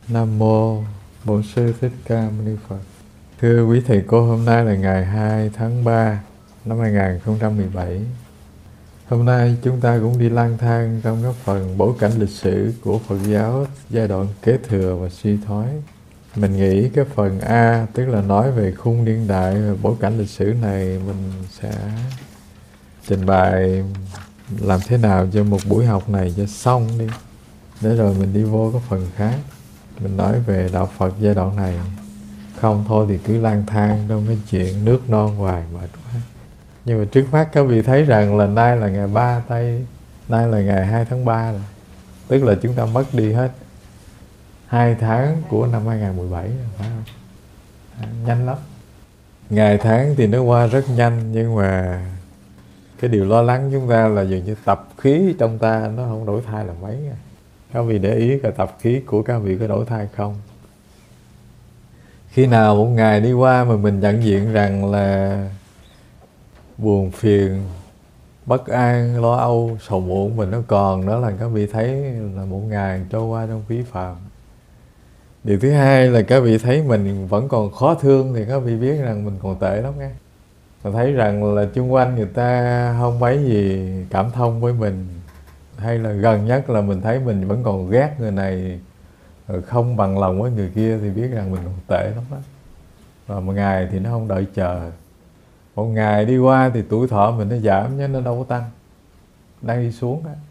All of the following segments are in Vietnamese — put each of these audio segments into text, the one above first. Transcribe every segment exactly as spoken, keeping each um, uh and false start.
Nam mô Bổn Sư Thích Ca Mâu Ni Phật. Thưa quý thầy cô, hôm nay là ngày hai tháng ba năm hai nghìn không trăm mười bảy. Hôm nay chúng ta cũng đi lang thang trong các phần bối cảnh lịch sử của Phật giáo giai đoạn kế thừa và suy thoái. Mình nghĩ cái phần A, tức là nói về khung niên đại và bối cảnh lịch sử này, mình sẽ trình bày làm thế nào cho một buổi học này cho xong đi, để rồi mình đi vô cái phần khác. Mình nói về đạo Phật giai đoạn này. Không thôi thì cứ lang thang trong cái chuyện nước non hoài mệt quá. Nhưng mà trước mắt các vị thấy rằng là nay là ngày ba tây, nay là ngày hai tháng ba rồi. Tức là chúng ta mất đi hết hai tháng của năm hai nghìn không trăm mười bảy rồi, phải không? À, nhanh lắm. Ngày tháng thì nó qua rất nhanh, nhưng mà cái điều lo lắng chúng ta là dường như tập khí trong ta nó không đổi thay là mấy. Các vị để ý cái tập khí của các vị có đổi thay không? Khi nào một ngày đi qua mà mình nhận diện rằng là buồn phiền, bất an, lo âu, sầu muộn mình nó còn, đó là các vị thấy là một ngày trôi qua trong phí phạm. Điều thứ hai là các vị thấy mình vẫn còn khó thương, thì các vị biết rằng mình còn tệ lắm nghe. Và thấy rằng là chung quanh người ta không mấy gì cảm thông với mình, hay là gần nhất là mình thấy mình vẫn còn ghét người này, không bằng lòng với người kia, thì biết rằng mình còn tệ lắm đó. Và một ngày thì nó không đợi chờ. Một ngày đi qua thì tuổi thọ mình nó giảm chứ nó đâu có tăng, đang đi xuống đó.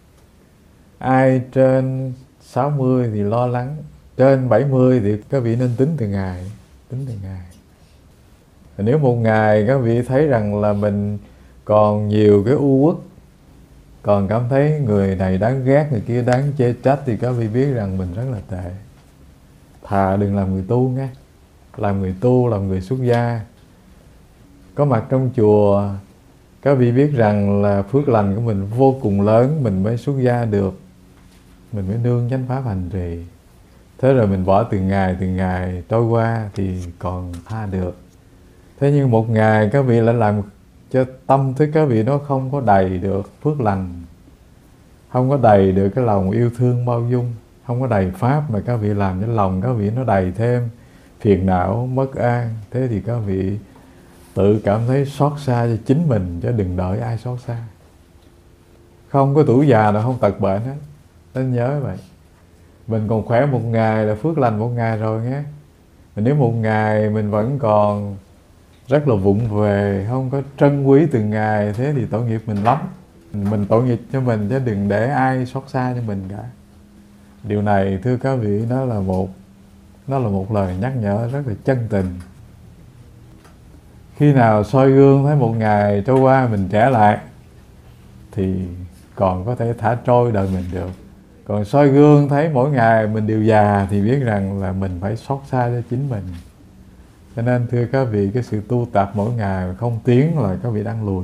Ai trên sáu mươi thì lo lắng, trên bảy mươi thì các vị nên tính từ ngày, tính từ ngày. Nếu một ngày các vị thấy rằng là mình còn nhiều cái u uất, còn cảm thấy người này đáng ghét, người kia đáng chê trách, thì các vị biết rằng mình rất là tệ. Thà đừng làm người tu nghe. Làm người tu, làm người xuất gia, có mặt trong chùa, các vị biết rằng là phước lành của mình vô cùng lớn, mình mới xuất gia được, mình mới nương chánh pháp hành trì. Thế rồi mình bỏ từng ngày từng ngày trôi qua thì còn tha được. Thế nhưng một ngày các vị lại làm cho tâm thức các vị nó không có đầy được phước lành, không có đầy được cái lòng yêu thương bao dung, không có đầy pháp, mà các vị làm cho lòng các vị nó đầy thêm phiền não, bất an. Thế thì các vị tự cảm thấy xót xa cho chính mình, chứ đừng đợi ai xót xa. Không có tuổi già nào không tật bệnh hết, nên nhớ vậy. Mình còn khỏe một ngày là phước lành một ngày rồi nhé. Mà nếu một ngày mình vẫn còn rất là vụng về, không có trân quý từng ngày, thế thì tội nghiệp mình lắm. Mình tội nghiệp cho mình, chứ đừng để ai xót xa cho mình cả. Điều này thưa các vị, nó là một nó là một lời nhắc nhở rất là chân tình. Khi nào soi gương thấy một ngày trôi qua mình trẻ lại, thì còn có thể thả trôi đời mình được. Còn soi gương thấy mỗi ngày mình đều già, thì biết rằng là mình phải xót xa cho chính mình. Cho nên thưa các vị, cái sự tu tập mỗi ngày không tiến là các vị đang lùi.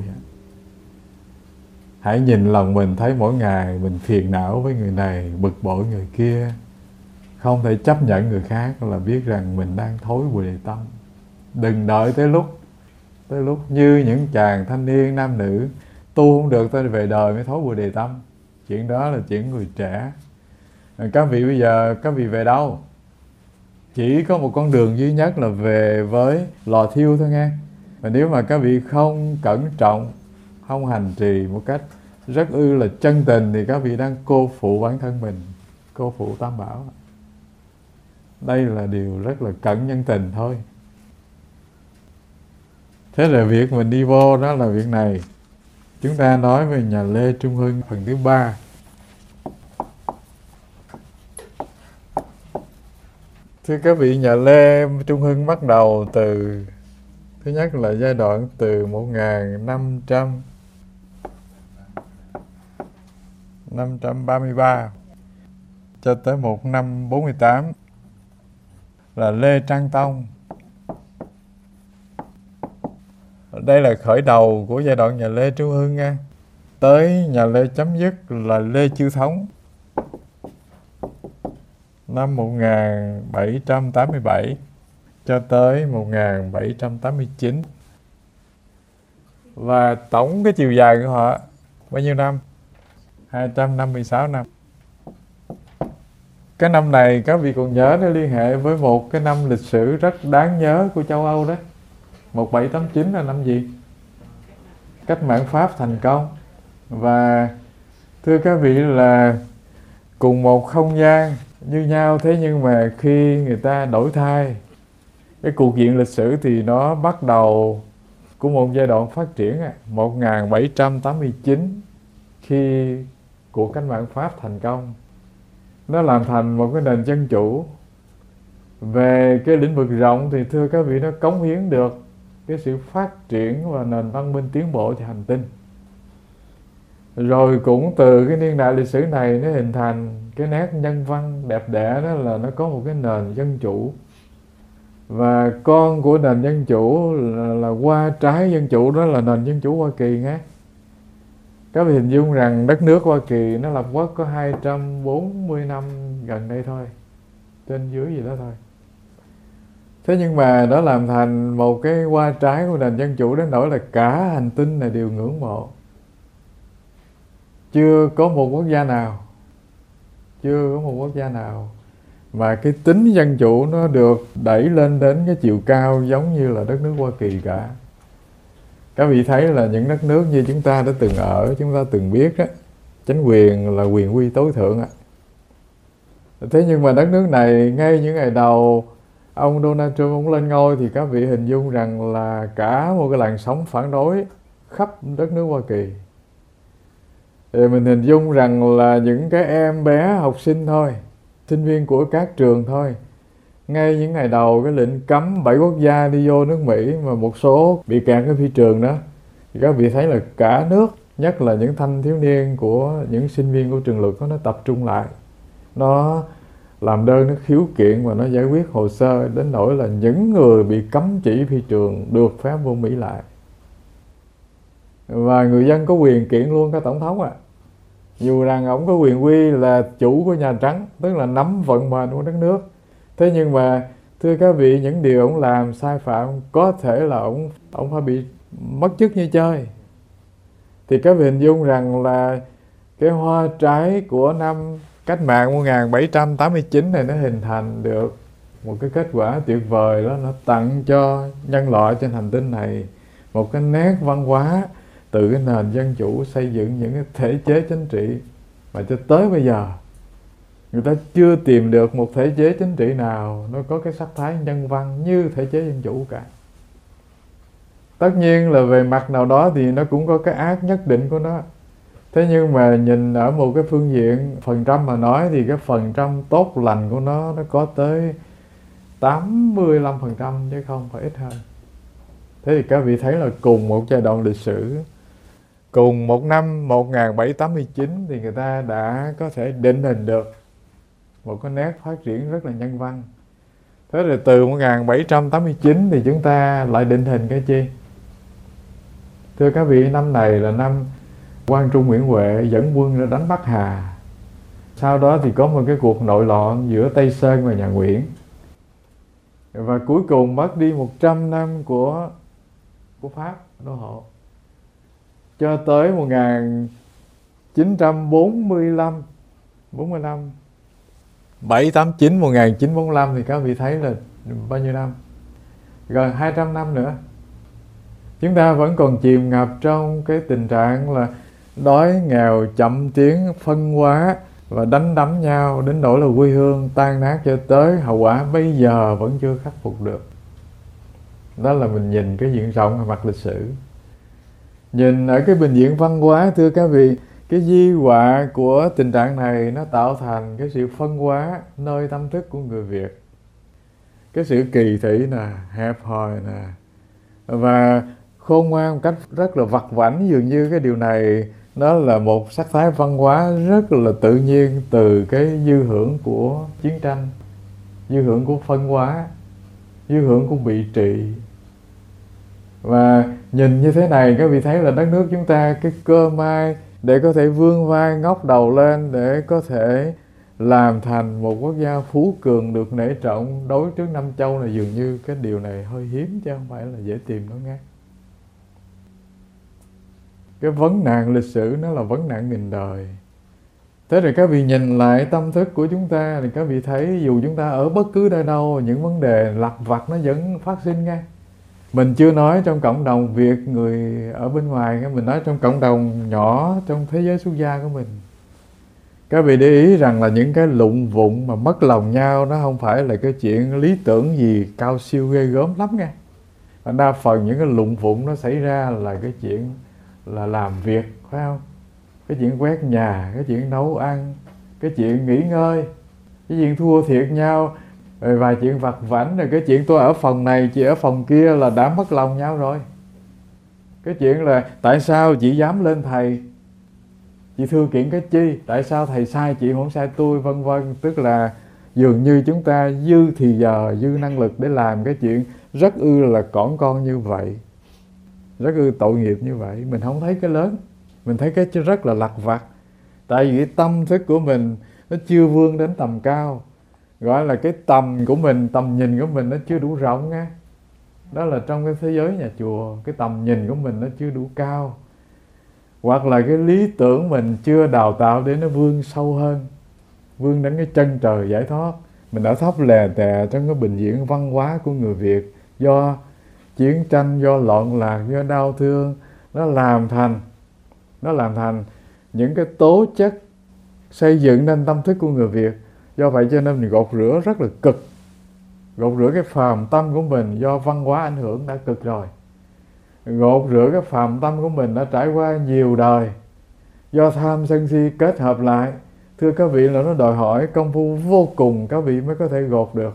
Hãy nhìn lòng mình, thấy mỗi ngày mình phiền não với người này, bực bội người kia, không thể chấp nhận người khác, là biết rằng mình đang thối Bồ Đề Tâm. Đừng đợi tới lúc Tới lúc như những chàng thanh niên nam nữ tu không được, tới về đời mới thối Bồ Đề Tâm. Chuyện đó là chuyện người trẻ. Các vị bây giờ các vị về đâu? Chỉ có một con đường duy nhất là về với lò thiêu thôi nghe. Và nếu mà các vị không cẩn trọng, không hành trì một cách rất ư là chân tình, thì các vị đang cô phụ bản thân mình, cô phụ Tam Bảo. Đây là điều rất là cẩn nhân tình thôi. Thế rồi việc mình đi vô đó là việc này. Chúng ta nói về nhà Lê Trung Hưng phần thứ ba. Thưa các vị, nhà Lê Trung Hưng bắt đầu từ, thứ nhất là giai đoạn từ một nghìn năm trăm ba mươi ba cho tới một nghìn năm trăm bốn mươi tám là Lê Trang Tông. Đây là khởi đầu của giai đoạn nhà Lê Trung Hưng nha. Tới nhà Lê chấm dứt là Lê Chiêu Thống năm một nghìn bảy trăm tám mươi bảy cho tới một nghìn bảy trăm tám mươi chín. Và tổng cái chiều dài của họ bao nhiêu năm? hai trăm năm mươi sáu năm. Cái năm này các vị còn nhớ nó liên hệ với một cái năm lịch sử rất đáng nhớ của châu Âu đó. một bảy tám chín là năm gì? Cách mạng Pháp thành công. Và thưa các vị là cùng một không gian như nhau, thế nhưng mà khi người ta đổi thay, cái cuộc diện lịch sử thì nó bắt đầu của một giai đoạn phát triển. một bảy tám chín, khi cuộc cách mạng Pháp thành công, nó làm thành một cái nền dân chủ. Về cái lĩnh vực rộng thì thưa các vị, nó cống hiến được cái sự phát triển và nền văn minh tiến bộ cho hành tinh. Rồi cũng từ cái niên đại lịch sử này nó hình thành cái nét nhân văn đẹp đẽ, đó là nó có một cái nền dân chủ. Và con của nền dân chủ là, là qua trái dân chủ, đó là nền dân chủ Hoa Kỳ nghe. Các vị hình dung rằng đất nước Hoa Kỳ nó lập quốc có hai trăm bốn mươi năm gần đây thôi, trên dưới gì đó thôi. Thế nhưng mà nó làm thành một cái hoa trái của nền dân chủ đến nỗi là cả hành tinh này đều ngưỡng mộ. Chưa có một quốc gia nào, chưa có một quốc gia nào mà cái tính dân chủ nó được đẩy lên đến cái chiều cao giống như là đất nước Hoa Kỳ cả. Các vị thấy là những đất nước như chúng ta đã từng ở, chúng ta từng biết á, chính quyền là quyền uy tối thượng á. Thế nhưng mà đất nước này ngay những ngày đầu ông Donald Trump ông lên ngôi thì các vị hình dung rằng là cả một cái làn sóng phản đối khắp đất nước Hoa Kỳ. Thì mình hình dung rằng là những cái em bé học sinh thôi, sinh viên của các trường thôi, ngay những ngày đầu cái lệnh cấm bảy quốc gia đi vô nước Mỹ mà một số bị kẹt cái phi trường đó, thì các vị thấy là cả nước, nhất là những thanh thiếu niên của những sinh viên của trường luật đó, nó tập trung lại, nó làm đơn, nó khiếu kiện và nó giải quyết hồ sơ đến nỗi là những người bị cấm chỉ phi trường được phép vô Mỹ lại. Và người dân có quyền kiện luôn cả tổng thống ạ. À. Dù rằng ông có quyền uy là chủ của Nhà Trắng, tức là nắm vận mệnh của đất nước. Thế nhưng mà thưa các vị, những điều ông làm sai phạm có thể là ông ông phải bị mất chức như chơi. Thì các vị hình dung rằng là cái hoa trái của năm cách mạng một bảy tám chín này nó hình thành được một cái kết quả tuyệt vời, đó nó tặng cho nhân loại trên hành tinh này một cái nét văn hóa từ cái nền dân chủ, xây dựng những cái thể chế chính trị mà cho tới bây giờ người ta chưa tìm được một thể chế chính trị nào nó có cái sắc thái nhân văn như thể chế dân chủ cả. Tất nhiên là về mặt nào đó thì nó cũng có cái ác nhất định của nó. Thế nhưng mà nhìn ở một cái phương diện phần trăm mà nói thì cái phần trăm tốt lành của nó nó có tới tám mươi lăm phần trăm chứ không phải ít hơn. Thế thì các vị thấy là cùng một giai đoạn lịch sử, cùng một năm một bảy tám chín thì người ta đã có thể định hình được một cái nét phát triển rất là nhân văn. Thế rồi từ một bảy tám chín thì chúng ta lại định hình cái chi? Thưa các vị, năm này là năm Quang Trung Nguyễn Huệ dẫn quân ra đánh Bắc Hà. Sau đó thì có một cái cuộc nội loạn giữa Tây Sơn và nhà Nguyễn. Và cuối cùng mất đi một trăm năm của, của Pháp đô hộ. Cho tới một nghìn chín trăm bốn mươi lăm, bốn mươi lăm, bảy tám chín, một nghìn chín trăm bốn mươi lăm thì các vị thấy là bao nhiêu năm? Gần hai trăm năm nữa. Chúng ta vẫn còn chìm ngập trong cái tình trạng là đói nghèo, chậm tiến, phân hóa và đánh đấm nhau đến nỗi là quê hương tan nát, cho tới hậu quả bây giờ vẫn chưa khắc phục được. Đó là mình nhìn cái diện rộng về mặt lịch sử. Nhìn ở cái bình diện văn hóa, thưa các vị, cái di họa của tình trạng này nó tạo thành cái sự phân hóa nơi tâm thức của người Việt. Cái sự kỳ thị nè, hẹp hòi nè, và khôn ngoan một cách rất là vặt vãnh. Dường như cái điều này nó là một sắc thái văn hóa rất là tự nhiên từ cái dư hưởng của chiến tranh, dư hưởng của phân hóa, dư hưởng của bị trị. Và nhìn như thế này, các vị thấy là đất nước chúng ta, cái cơ may để có thể vươn vai ngóc đầu lên, để có thể làm thành một quốc gia phú cường được nể trọng đối trước năm châu là dường như cái điều này hơi hiếm chứ không phải là dễ tìm đâu nghe. Cái vấn nạn lịch sử nó là vấn nạn nghìn đời. Thế rồi các vị nhìn lại tâm thức của chúng ta thì các vị thấy dù chúng ta ở bất cứ nơi đâu, những vấn đề lặt vặt nó vẫn phát sinh nha. Mình chưa nói trong cộng đồng Việt người ở bên ngoài, mình nói trong cộng đồng nhỏ trong thế giới xuất gia của mình. Các vị để ý rằng là những cái lụng vụng mà mất lòng nhau nó không phải là cái chuyện lý tưởng gì cao siêu ghê gớm lắm nha. Đa phần những cái lụng vụng nó xảy ra là cái chuyện là làm việc, phải không? Cái chuyện quét nhà, cái chuyện nấu ăn, cái chuyện nghỉ ngơi, cái chuyện thua thiệt nhau, rồi vài chuyện vặt vãnh, rồi cái chuyện tôi ở phòng này, chị ở phòng kia là đã mất lòng nhau rồi. Cái chuyện là tại sao chị dám lên thầy, chị thưa kiện cái chi, tại sao thầy sai chị không sai tôi, vân vân. Tức là dường như chúng ta dư thì giờ, dư năng lực để làm cái chuyện rất ư là cỏn con như vậy, rất ư tội nghiệp như vậy. Mình không thấy cái lớn, mình thấy cái rất là lặt vặt. Tại vì cái tâm thức của mình nó chưa vươn đến tầm cao, gọi là cái tầm của mình, tầm nhìn của mình nó chưa đủ rộng nha. Đó là trong cái thế giới nhà chùa, cái tầm nhìn của mình nó chưa đủ cao, hoặc là cái lý tưởng mình chưa đào tạo để nó vươn sâu hơn, vươn đến cái chân trời giải thoát. Mình đã thấp lè tè trong cái bình diện văn hóa của người Việt, do chiến tranh, do loạn lạc, do đau thương, nó làm thành nó làm thành những cái tố chất xây dựng nên tâm thức của người Việt. Do vậy cho nên mình gột rửa rất là cực, gột rửa cái phàm tâm của mình do văn hóa ảnh hưởng đã cực rồi. Gột rửa cái phàm tâm của mình đã trải qua nhiều đời do tham sân si kết hợp lại. Thưa các vị, là nó đòi hỏi công phu vô cùng các vị mới có thể gột được.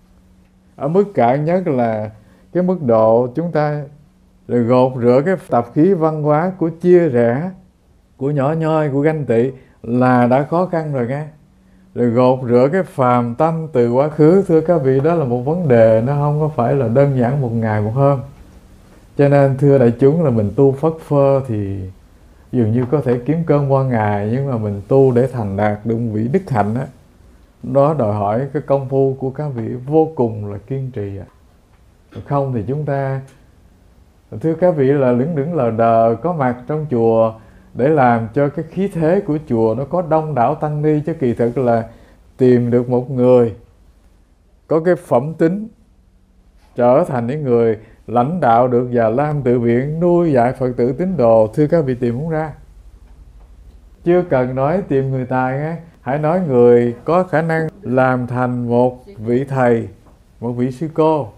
Ở mức cạn nhất là cái mức độ chúng ta rồi gột rửa cái tập khí văn hóa của chia rẽ, của nhỏ nhoi, của ganh tị là đã khó khăn rồi nghe. Rồi gột rửa cái phàm tâm từ quá khứ, thưa các vị, đó là một vấn đề nó không có phải là đơn giản một ngày một hôm. Cho nên thưa đại chúng, là mình tu phất phơ thì dường như có thể kiếm cơm qua ngày, nhưng mà mình tu để thành đạt được vị đức hạnh đó, đó đòi hỏi cái công phu của các vị vô cùng là kiên trì. Không thì chúng ta, thưa các vị, là lững đững lờ đờ có mặt trong chùa để làm cho cái khí thế của chùa nó có đông đảo tăng ni, chứ kỳ thực là tìm được một người có cái phẩm tính trở thành những người lãnh đạo được Già Lam Tự Viện, nuôi dạy Phật tử tín đồ, thưa các vị tìm không ra. Chưa cần nói tìm người tài nghe, hãy nói người có khả năng làm thành một vị thầy, một vị sư cô,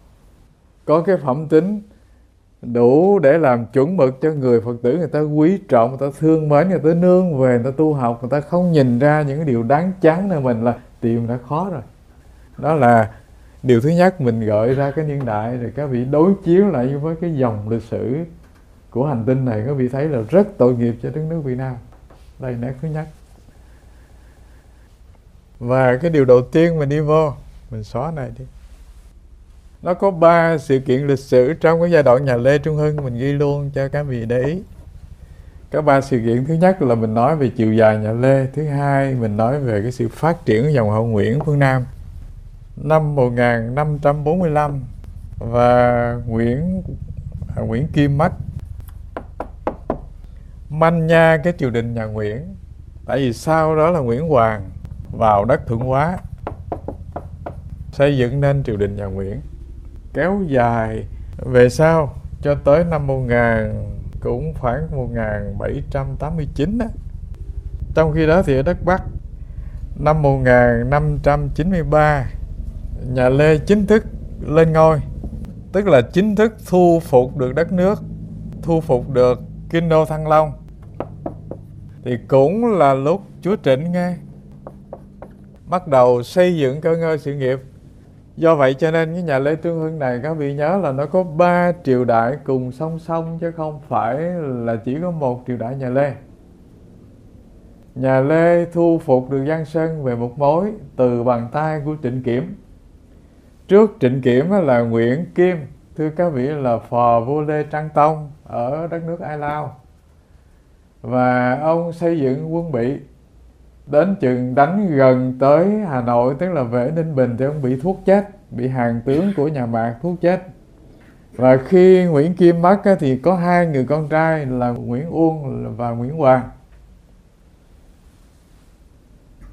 có cái phẩm tính đủ để làm chuẩn mực cho người Phật tử người ta quý trọng, người ta thương mến, người ta nương về, người ta tu học, người ta không nhìn ra những cái điều đáng chán nơi mình, là tìm đã khó rồi. Đó là điều thứ nhất mình gợi ra cái niên đại, rồi các vị đối chiếu lại với cái dòng lịch sử của hành tinh này, các vị thấy là rất tội nghiệp cho đất nước Việt Nam. Đây nét thứ nhất. Và cái điều đầu tiên mình đi vô, mình xóa này đi. Nó có ba sự kiện lịch sử trong cái giai đoạn nhà Lê Trung Hưng, mình ghi luôn cho các vị để ý. Có ba sự kiện. Thứ nhất là mình nói về chiều dài nhà Lê. Thứ hai mình nói về cái sự phát triển của dòng họ Nguyễn phương Nam năm một nghìn năm trăm bốn mươi lăm, và Nguyễn à, Nguyễn Kim mất, manh nha cái triều đình nhà Nguyễn. Tại vì sau đó là Nguyễn Hoàng vào đất Thuận Hóa, xây dựng nên triều đình nhà Nguyễn, kéo dài về sau cho tới năm một nghìn, cũng khoảng một nghìn bảy trăm tám mươi chín đó. Trong khi đó thì ở đất Bắc, năm một nghìn năm trăm chín mươi ba, nhà Lê chính thức lên ngôi, tức là chính thức thu phục được đất nước, thu phục được kinh đô Thăng Long. Thì cũng là lúc chúa Trịnh nghe bắt đầu xây dựng cơ ngơi sự nghiệp. Do vậy cho nên cái nhà Lê Trung Hưng này, các vị nhớ là nó có ba triều đại cùng song song, chứ không phải là chỉ có một triều đại nhà Lê. Nhà Lê thu phục được Giang Sơn về một mối từ bàn tay của Trịnh Kiểm. Trước Trịnh Kiểm là Nguyễn Kim, thưa các vị, là phò vua Lê Trang Tông ở đất nước Ai Lao. Và ông xây dựng quân bị, đến chừng đánh gần tới Hà Nội, tức là về Ninh Bình, thì ông bị thuốc chết, bị hàng tướng của nhà Mạc thuốc chết. Và khi Nguyễn Kim mất thì có hai người con trai là Nguyễn Uông và Nguyễn Hoàng.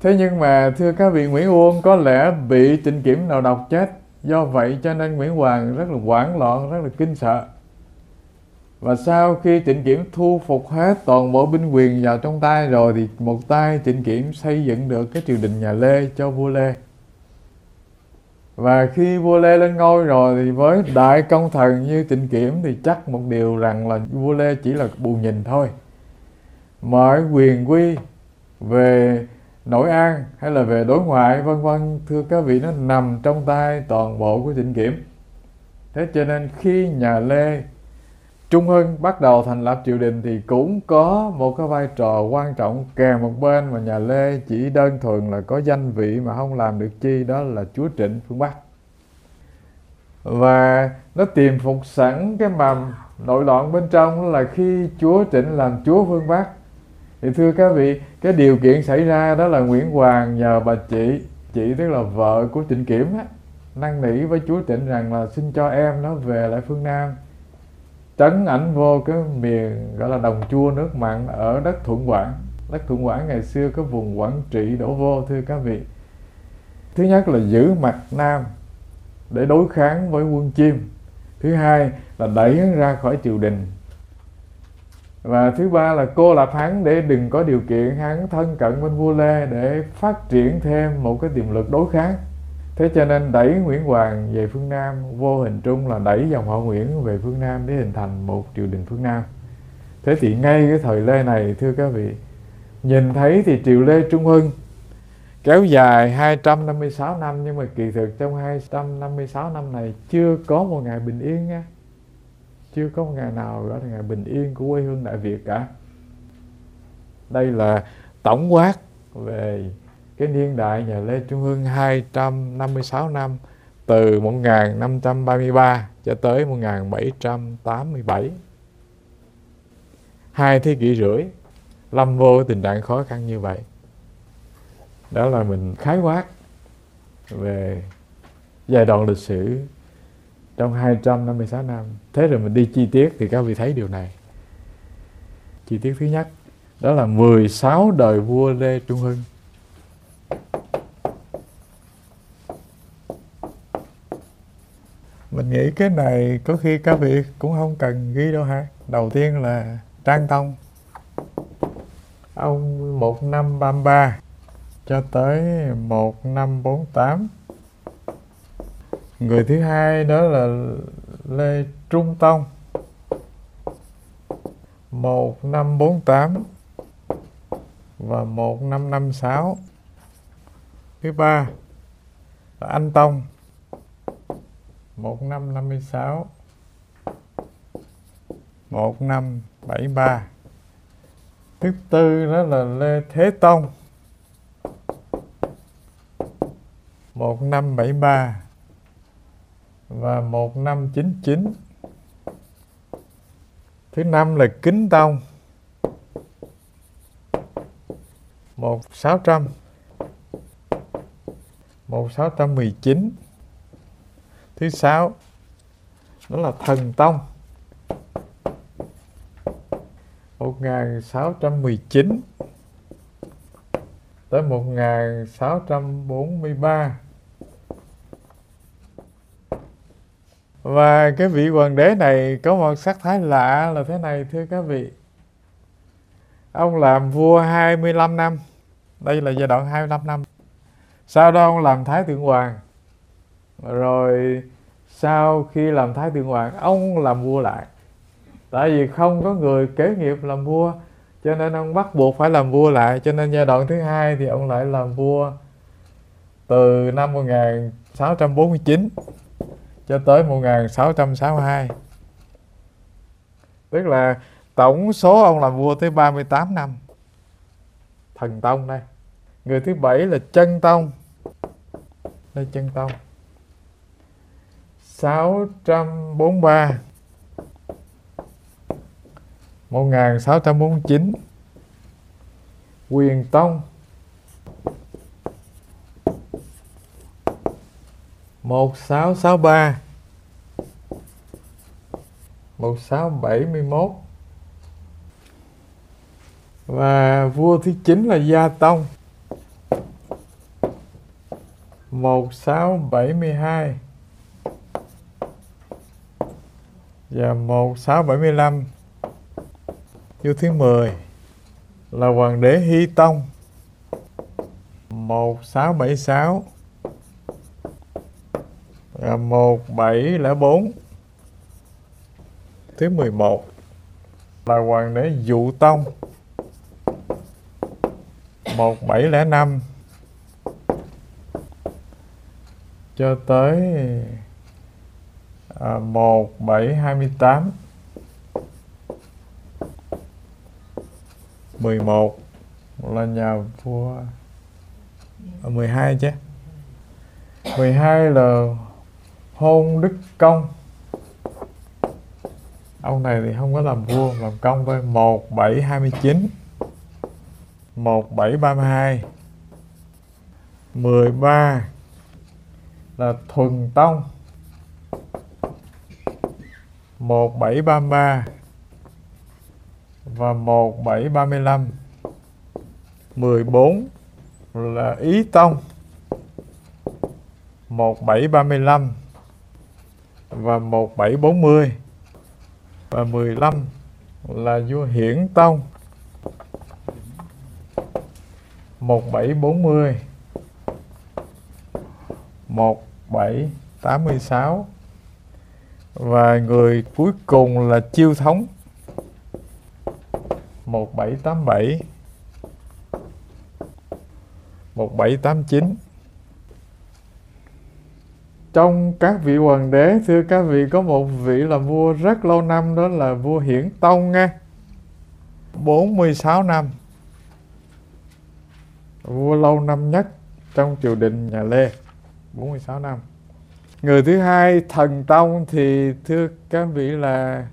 Thế nhưng mà thưa các vị, Nguyễn Uông có lẽ bị Trịnh Kiểm nào độc chết. Do vậy cho nên Nguyễn Hoàng rất là hoảng loạn, rất là kinh sợ. Và sau khi Trịnh Kiểm thu phục hết toàn bộ binh quyền vào trong tay rồi, thì một tay Trịnh Kiểm xây dựng được cái triều đình nhà Lê cho vua Lê. Và khi vua Lê lên ngôi rồi thì với đại công thần như Trịnh Kiểm thì chắc một điều rằng là vua Lê chỉ là bù nhìn thôi. Mọi quyền quy về nội an hay là về đối ngoại vân vân, thưa các vị, nó nằm trong tay toàn bộ của Trịnh Kiểm. Thế cho nên khi nhà Lê Trung Hưng bắt đầu thành lập triều đình thì cũng có một cái vai trò quan trọng kèm một bên, mà nhà Lê chỉ đơn thuần là có danh vị mà không làm được chi, đó là chúa Trịnh phương Bắc. Và nó tìm phục sẵn cái mầm nội loạn bên trong là khi chúa Trịnh làm chúa phương Bắc. Thì thưa các vị, cái điều kiện xảy ra đó là Nguyễn Hoàng nhờ bà chị, chị tức là vợ của Trịnh Kiểm á, năn nỉ với chúa Trịnh rằng là xin cho em nó về lại phương Nam, trấn ảnh vô cái miền gọi là đồng chua nước mặn ở đất Thuận Quảng. Đất Thuận Quảng ngày xưa có vùng Quảng Trị đổ vô, thưa các vị. Thứ nhất là giữ mặt Nam để đối kháng với quân Chiêm. Thứ hai là đẩy hắn ra khỏi triều đình. Và thứ ba là cô lập hắn để đừng có điều kiện hắn thân cận bên vua Lê để phát triển thêm một cái tiềm lực đối kháng. Thế cho nên đẩy Nguyễn Hoàng về phương Nam, vô hình trung là đẩy dòng họ Nguyễn về phương Nam để hình thành một triều đình phương Nam. Thế thì ngay cái thời Lê này, thưa các vị, nhìn thấy thì triều Lê Trung Hưng kéo dài hai trăm năm mươi sáu năm, nhưng mà kỳ thực trong hai trăm năm mươi sáu năm này chưa có một ngày bình yên nha. Chưa có một ngày nào gọi là ngày bình yên của quê hương Đại Việt cả. Đây là tổng quát về cái niên đại nhà Lê Trung Hưng hai trăm năm mươi sáu năm, từ một nghìn năm trăm ba mươi ba cho tới một nghìn bảy trăm tám mươi bảy. Hai thế kỷ rưỡi lâm vô tình trạng khó khăn như vậy. Đó là mình khái quát về giai đoạn lịch sử trong hai trăm năm mươi sáu năm. Thế rồi mình đi chi tiết thì các vị thấy điều này. Chi tiết thứ nhất đó là mười sáu đời vua Lê Trung Hưng. Mình nghĩ cái này có khi các vị cũng không cần ghi đâu ha. Đầu tiên là Trang Tông, ông một năm ba mươi ba cho tới một năm bốn tám. Người thứ hai đó là Lê Trung Tông, một năm bốn tám và một năm năm sáu. Thứ ba là Anh Tông, một năm năm mươi sáu, một năm bảy ba. Thứ tư đó là Lê Thế Tông, một năm bảy ba và một năm chín chín. Thứ năm là Kính Tông, một sáu trăm, một sáu trăm mười chín. Thứ sáu đó là Thần Tông, một nghìn sáu trăm mười chín tới một nghìn sáu trăm bốn mươi ba. Và cái vị hoàng đế này có một sắc thái lạ là thế này, thưa các vị. Ông làm vua hai mươi lăm năm. Đây là giai đoạn hai mươi lăm năm. Sau đó ông làm Thái Thượng Hoàng. Rồi sau khi làm Thái Thượng Hoàng, ông làm vua lại. Tại vì không có người kế nghiệp làm vua, cho nên ông bắt buộc phải làm vua lại. Cho nên giai đoạn thứ hai thì ông lại làm vua từ năm một nghìn sáu trăm bốn mươi chín cho tới một nghìn sáu trăm sáu mươi hai. Tức là tổng số ông làm vua tới ba mươi tám năm. Thần Tông đây. Người thứ bảy là Chân Tông, Lê Chân Tông, sáu trăm bốn mươi ba một nghìn sáu trăm bốn mươi chín. Quyền Tông, một sáu sáu ba một sáu bảy mốt. Và vua thứ chín là Gia Tông, một sáu bảy hai và một sáu bảy lăm. Vua thứ mười là hoàng đế Hy Tông, một sáu bảy sáu và một bảy không bốn. Thứ mười một là hoàng đế Dụ Tông, một bảy không năm cho tới à, một bảy hai tám. mười một là nhà vua à, mười hai chứ. mười hai là Hôn Đức Công. Ông này thì không có làm vua, làm công thôi. một bảy hai chín, một bảy ba hai. mười ba là Thuần Tông, một bảy ba ba và một bảy ba lăm. mười bốn là Ý Tông, một bảy ba lăm và một bảy bốn mươi. Và mười lăm là vua Hiển Tông, một bảy bốn mươi, một bảy tám sáu. Và người cuối cùng là Chiêu Thống, một bảy tám bảy, một bảy tám chín. Trong các vị hoàng đế, thưa các vị, có một vị làm vua rất lâu năm, đó là vua Hiển Tông nha, bốn mươi sáu năm. Vua lâu năm nhất trong triều đình nhà Lê, bốn mươi sáu năm. Người thứ hai, Thần Tông, thì thưa các vị là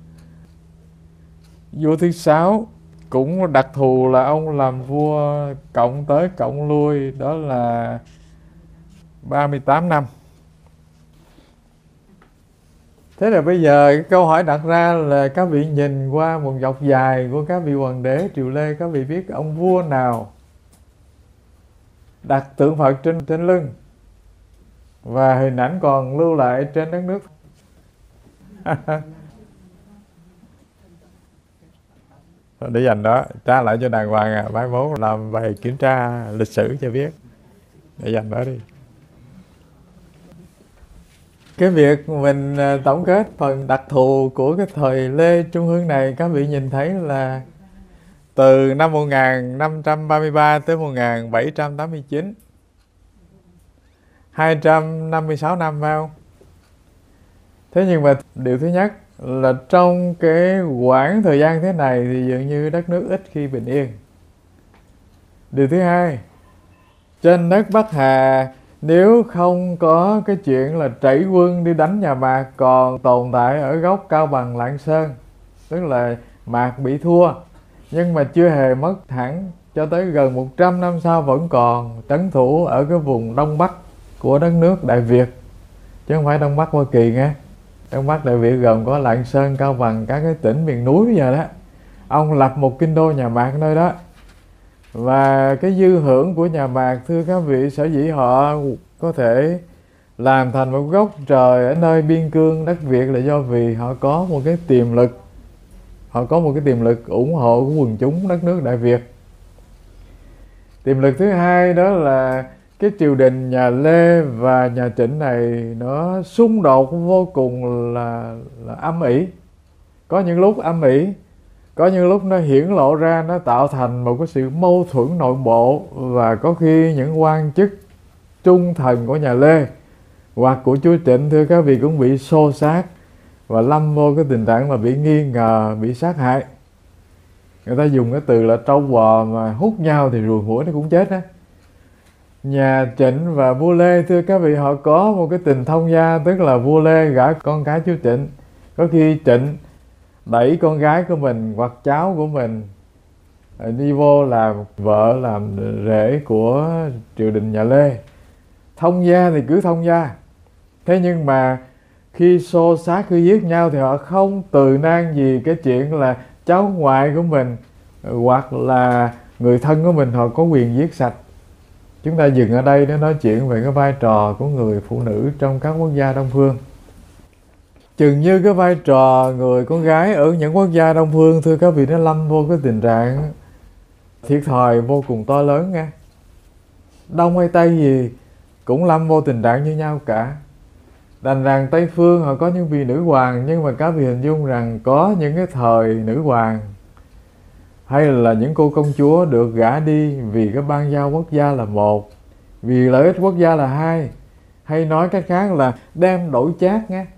vua thứ sáu, cũng đặc thù là ông làm vua cộng tới cộng lui, đó là ba mươi tám năm. Thế là bây giờ cái câu hỏi đặt ra là các vị nhìn qua một dọc dài của các vị hoàng đế triều Lê, các vị biết ông vua nào đặt tượng Phật trên trên lưng và hình ảnh còn lưu lại trên đất nước? Để dành đó trả lại cho đàng hoàng, à mai mốt làm bài kiểm tra lịch sử cho biết. Để dành đó đi. Cái việc mình tổng kết phần đặc thù của cái thời Lê Trung Hưng này, các vị nhìn thấy là từ năm một nghìn năm trăm ba mươi ba tới một nghìn bảy trăm tám mươi chín, hai trăm năm mươi sáu năm phải không? Thế nhưng mà điều thứ nhất là trong cái quãng thời gian thế này thì dường như đất nước ít khi bình yên. Điều thứ hai, trên đất Bắc Hà nếu không có cái chuyện là trẩy quân đi đánh nhà Mạc còn tồn tại ở góc Cao Bằng, Lạng Sơn, tức là Mạc bị thua nhưng mà chưa hề mất hẳn, cho tới gần một trăm năm sau vẫn còn trấn thủ ở cái vùng Đông Bắc của đất nước Đại Việt, chứ không phải Đông Bắc Hoa Kỳ nghe. Đông Bắc Đại Việt gồm có Lạng Sơn, Cao Bằng, các cái tỉnh miền núi bây giờ đó. Ông lập một kinh đô nhà Mạc nơi đó. Và cái dư hưởng của nhà Mạc, thưa các vị, sở dĩ họ có thể làm thành một gốc trời ở nơi biên cương đất Việt là do vì họ có một cái tiềm lực, họ có một cái tiềm lực ủng hộ của quần chúng đất nước Đại Việt. Tiềm lực thứ hai đó là cái triều đình nhà Lê và nhà Trịnh này nó xung đột vô cùng là, là âm ỉ. Có những lúc âm ỉ, có những lúc nó hiển lộ ra, nó tạo thành một cái sự mâu thuẫn nội bộ, và có khi những quan chức trung thần của nhà Lê hoặc của chúa Trịnh, thưa các vị, cũng bị xô xát và lâm vô cái tình trạng mà bị nghi ngờ, bị sát hại. Người ta dùng cái từ là trâu bò mà hút nhau thì ruồi muỗi nó cũng chết á. Nhà Trịnh và vua Lê, thưa các vị, họ có một cái tình thông gia, tức là vua Lê gả con cái chúa Trịnh. Có khi Trịnh đẩy con gái của mình hoặc cháu của mình đi vô làm vợ, làm rể của triều đình nhà Lê. Thông gia thì cứ thông gia. Thế nhưng mà khi xô xát, khi giết nhau thì họ không từ nan gì cái chuyện là cháu ngoại của mình hoặc là người thân của mình họ có quyền giết sạch. Chúng ta dừng ở đây để nói chuyện về cái vai trò của người phụ nữ trong các quốc gia Đông phương. Chừng như cái vai trò người con gái ở những quốc gia Đông phương, thưa các vị, nó lâm vô cái tình trạng thiệt thòi vô cùng to lớn nha. Đông hay Tây gì cũng lâm vô tình trạng như nhau cả. Đành rằng Tây phương họ có những vị nữ hoàng, nhưng mà các vị hình dung rằng có những cái thời nữ hoàng hay là những cô công chúa được gả đi vì cái ban giao quốc gia là một, vì lợi ích quốc gia là hai, hay nói cách khác là đem đổi chác nghe.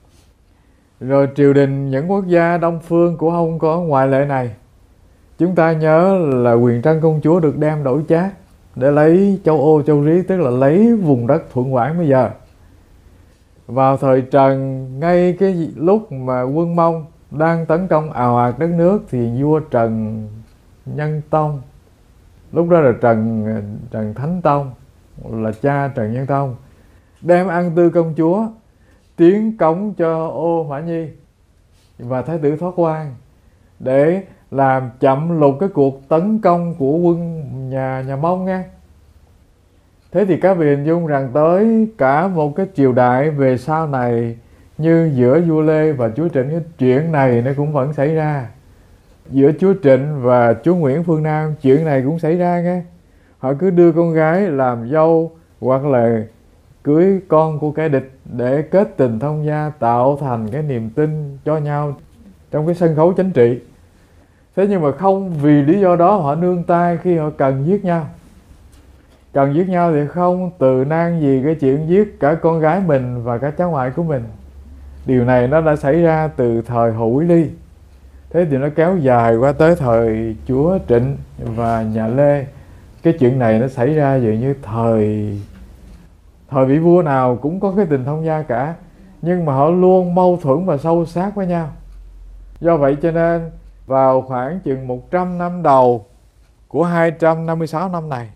Rồi triều đình những quốc gia Đông phương cũng không có ngoại lệ này. Chúng ta nhớ là Quyền Trân công chúa được đem đổi chác để lấy châu Ô châu Rí, tức là lấy vùng đất Thuận Quảng bây giờ. Vào thời Trần, ngay cái lúc mà quân Mông đang tấn công ào ạt đất nước, thì vua Trần Nhân Tông, lúc đó là Trần Trần Thánh Tông, là cha Trần Nhân Tông, đem An Tư công chúa tiến cống cho Ô Mã Nhi và Thái tử Thoát Quan để làm chậm lụt cái cuộc tấn công của quân nhà nhà Mông nha. Thế thì các vị hình dung rằng tới cả một cái triều đại về sau này, như giữa vua Lê và chúa Trịnh, cái chuyện này nó cũng vẫn xảy ra. Giữa chúa Trịnh và chúa Nguyễn Phương Nam, chuyện này cũng xảy ra nghe. Họ cứ đưa con gái làm dâu hoặc là cưới con của kẻ địch để kết tình thông gia, tạo thành cái niềm tin cho nhau trong cái sân khấu chính trị. Thế nhưng mà không vì lý do đó họ nương tay khi họ cần giết nhau. Cần giết nhau thì không từ nan gì cái chuyện giết cả con gái mình và cả cháu ngoại của mình. Điều này nó đã xảy ra từ thời Hồ Quý Ly. Thế thì nó kéo dài qua tới thời chúa Trịnh và nhà Lê. Cái chuyện này nó xảy ra dường như thời thời vị vua nào cũng có cái tình thông gia cả, nhưng mà họ luôn mâu thuẫn và sâu sát với nhau. Do vậy cho nên vào khoảng chừng một trăm năm đầu của hai trăm năm mươi sáu năm này,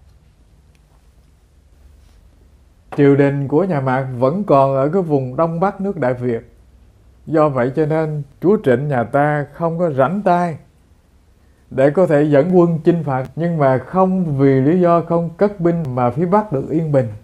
triều đình của nhà Mạc vẫn còn ở cái vùng Đông Bắc nước Đại Việt. Do vậy cho nên chúa Trịnh nhà ta không có rảnh tay để có thể dẫn quân chinh phạt, nhưng mà không vì lý do không cất binh mà phía Bắc được yên bình.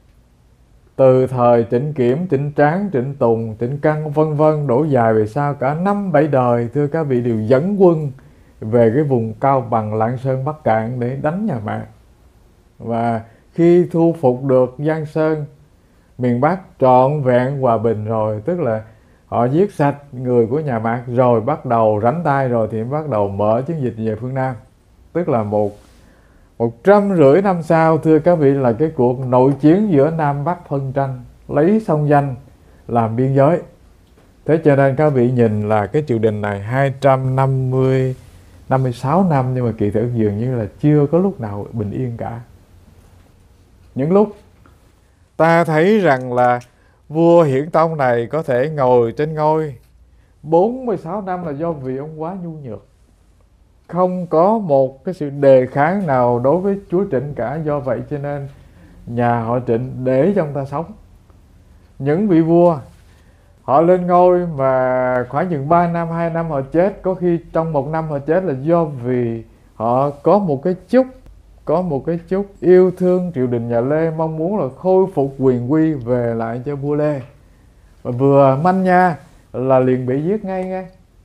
Từ thời Trịnh Kiểm, Trịnh Tráng, Trịnh Tùng, Trịnh Căn vân vân đổ dài về sau cả năm bảy đời, thưa các vị, đều dẫn quân về cái vùng Cao Bằng, Lạng Sơn, Bắc Cạn để đánh nhà Mạc. Và khi thu phục được Giang Sơn, miền Bắc trọn vẹn hòa bình rồi, tức là họ giết sạch người của nhà Mạc rồi, bắt đầu rảnh tay rồi thì bắt đầu mở chiến dịch về phương Nam. Tức là một một trăm rưỡi năm sau, thưa các vị, là cái cuộc nội chiến giữa Nam Bắc phân tranh, lấy sông Danh làm biên giới. Thế cho nên các vị nhìn là cái triều đình này hai trăm năm mươi, năm mươi sáu năm, nhưng mà kỳ thực dường như là chưa có lúc nào bình yên cả. Những lúc ta thấy rằng là vua Hiển Tông này có thể ngồi trên ngôi bốn mươi sáu năm là do vì ông quá nhu nhược, không có một cái sự đề kháng nào đối với chúa Trịnh cả. Do vậy cho nên nhà họ Trịnh để cho ông ta sống. Những vị vua họ lên ngôi mà khoảng chừng ba năm, hai năm họ chết, có khi trong một năm họ chết là do vì họ có một cái chút có một cái chút yêu thương triều đình nhà Lê, mong muốn là khôi phục quyền quy về lại cho vua Lê. Và vừa manh nha là liền bị giết ngay ngay.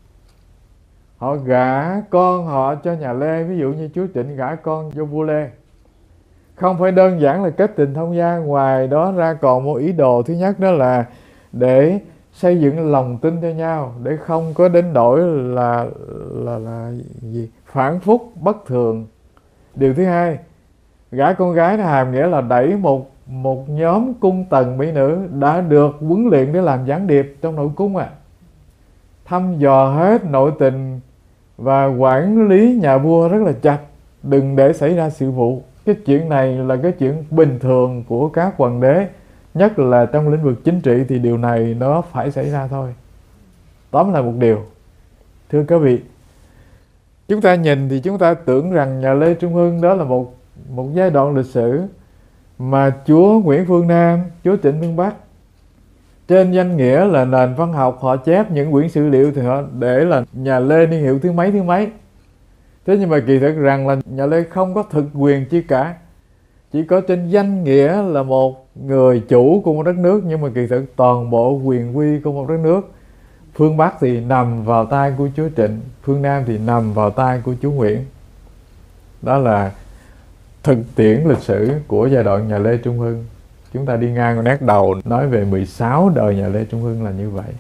Họ gả con họ cho nhà Lê, ví dụ như chúa Trịnh gả con cho vua Lê, không phải đơn giản là kết tình thông gia, ngoài đó ra còn một ý đồ. Thứ nhất đó là để xây dựng lòng tin cho nhau, để không có đến đổi là là là gì phản phúc bất thường. Điều thứ hai, gả con gái nó hàm nghĩa là đẩy một một nhóm cung tần mỹ nữ đã được huấn luyện để làm gián điệp trong nội cung à, thăm dò hết nội tình và quản lý nhà vua rất là chặt, đừng để xảy ra sự vụ. Cái chuyện này là cái chuyện bình thường của các hoàng đế, nhất là trong lĩnh vực chính trị thì điều này nó phải xảy ra thôi. Tóm lại một điều, thưa các vị, chúng ta nhìn thì chúng ta tưởng rằng nhà Lê Trung Hưng đó là một một giai đoạn lịch sử mà chúa Nguyễn Phương Nam, chúa Trịnh Phương Bắc trên danh nghĩa là nền văn học họ chép những quyển sử liệu thì họ để là nhà Lê niên hiệu thứ mấy thứ mấy. Thế nhưng mà kỳ thực rằng là nhà Lê không có thực quyền chi cả. chỉ có trên danh nghĩa là một người chủ của một đất nước, nhưng mà kỳ thực toàn bộ quyền quy của một đất nước, phương Bắc thì nằm vào tay của chúa Trịnh, phương Nam thì nằm vào tay của chúa Nguyễn. Đó là thực tiễn lịch sử của giai đoạn nhà Lê Trung Hưng. Chúng ta đi ngang nét đầu nói về mười sáu đời nhà Lê Trung Hưng là như vậy.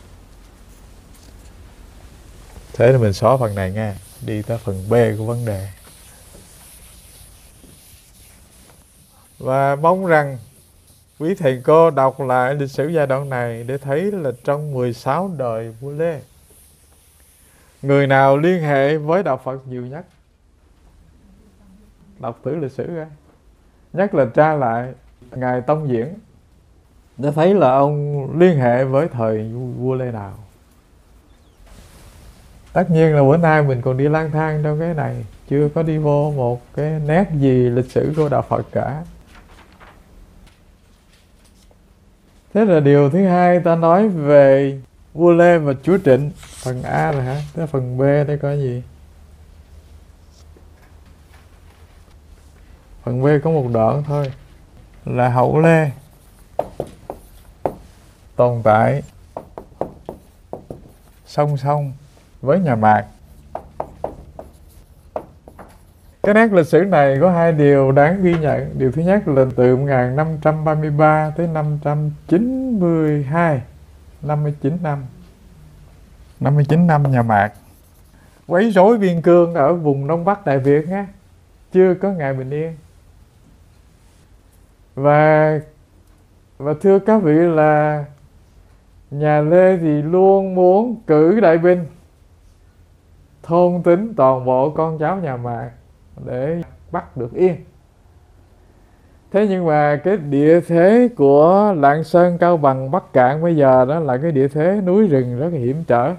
Thế thì mình xóa phần này nha, đi tới phần B của vấn đề. Và mong rằng quý thầy cô đọc lại lịch sử giai đoạn này để thấy là trong mười sáu đời vua Lê, người nào liên hệ với đạo Phật nhiều nhất? Đọc thử lịch sử ra. Nhất là tra lại Ngài Tông Diễn để thấy là ông liên hệ với thời vua Lê nào. Tất nhiên là bữa nay mình còn đi lang thang trong cái này, chưa có đi vô một cái nét gì lịch sử của đạo Phật cả. Thế là điều thứ hai ta nói về vua Lê và chúa Trịnh. Phần A rồi hả? Thế phần B đây có gì? Phần B có một đoạn thôi, là hậu Lê tồn tại song song với nhà Mạc. Cái nét lịch sử này có hai điều đáng ghi nhận. Điều thứ nhất là từ một nghìn năm trăm ba mươi ba tới năm trăm chín mươi hai, năm mươi chín năm. năm mươi chín năm nhà Mạc quấy rối biên cương ở vùng Đông Bắc Đại Việt nhé. Chưa có ngày bình yên. Và và thưa các vị là nhà Lê thì luôn muốn cử đại binh thôn tính toàn bộ con cháu nhà Mạc để bắt được yên. Thế nhưng mà cái địa thế của Lạng Sơn, Cao Bằng, Bắc Cạn bây giờ đó là cái địa thế núi rừng rất là hiểm trở.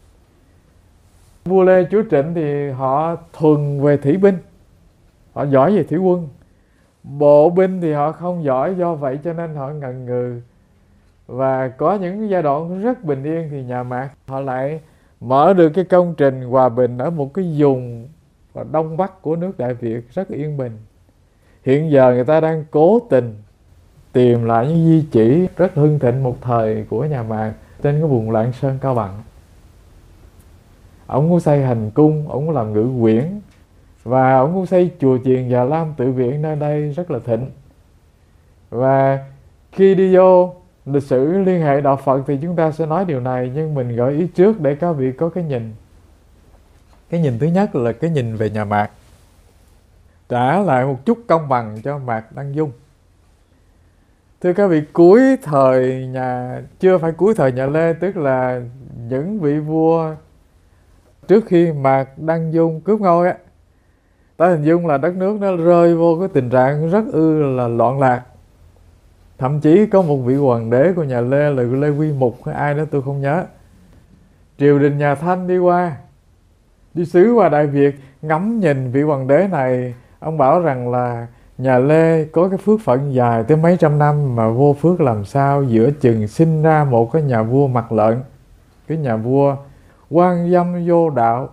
Vua Lê chúa Trịnh thì họ thuần về thủy binh, họ giỏi về thủy quân. Bộ binh thì họ không giỏi, do vậy cho nên họ ngần ngừ. Và có những giai đoạn rất bình yên thì nhà Mạc họ lại mở được cái công trình hòa bình ở một cái vùng và đông bắc của nước Đại Việt rất yên bình. Hiện giờ người ta đang cố tình tìm lại những di chỉ rất hưng thịnh một thời của nhà Mạc trên cái vùng Lạng Sơn, Cao Bằng. Ông cũng xây hành cung, ông cũng làm ngự quyển, và ông cũng xây chùa chiền Già Lam tự viện nơi đây rất là thịnh. Và khi đi vô lịch sử liên hệ đạo Phật thì chúng ta sẽ nói điều này, nhưng mình gợi ý trước để các vị có cái nhìn. Cái nhìn thứ nhất là cái nhìn về nhà Mạc, trả lại một chút công bằng cho Mạc Đăng Dung. Thưa các vị, cuối thời nhà, chưa phải cuối thời nhà Lê, tức là những vị vua trước khi Mạc Đăng Dung cướp ngôi á, ta hình dung là đất nước nó rơi vô cái tình trạng rất ư là loạn lạc. Thậm chí có một vị hoàng đế của nhà Lê là Lê Quy Mục hay ai đó tôi không nhớ, triều đình nhà Thanh đi qua, đi sứ qua Đại Việt, ngắm nhìn vị hoàng đế này. Ông bảo rằng là nhà Lê có cái phước phận dài tới mấy trăm năm mà vô phước làm sao giữa chừng sinh ra một cái nhà vua mặt lợn, cái nhà vua quan dâm vô đạo.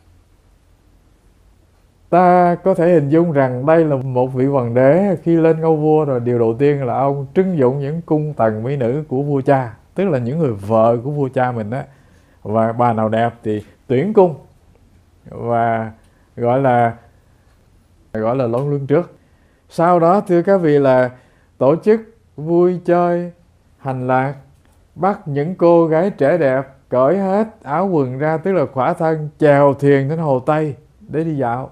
Ta có thể hình dung rằng đây là một vị hoàng đế khi lên ngôi vua rồi, điều đầu tiên là ông trưng dụng những cung tần mỹ nữ của vua cha, tức là những người vợ của vua cha mình á, và bà nào đẹp thì tuyển cung và gọi là gọi là lon lương trước. Sau đó thưa các vị là tổ chức vui chơi hành lạc, bắt những cô gái trẻ đẹp cởi hết áo quần ra, tức là khỏa thân, chèo thuyền đến Hồ Tây để đi dạo.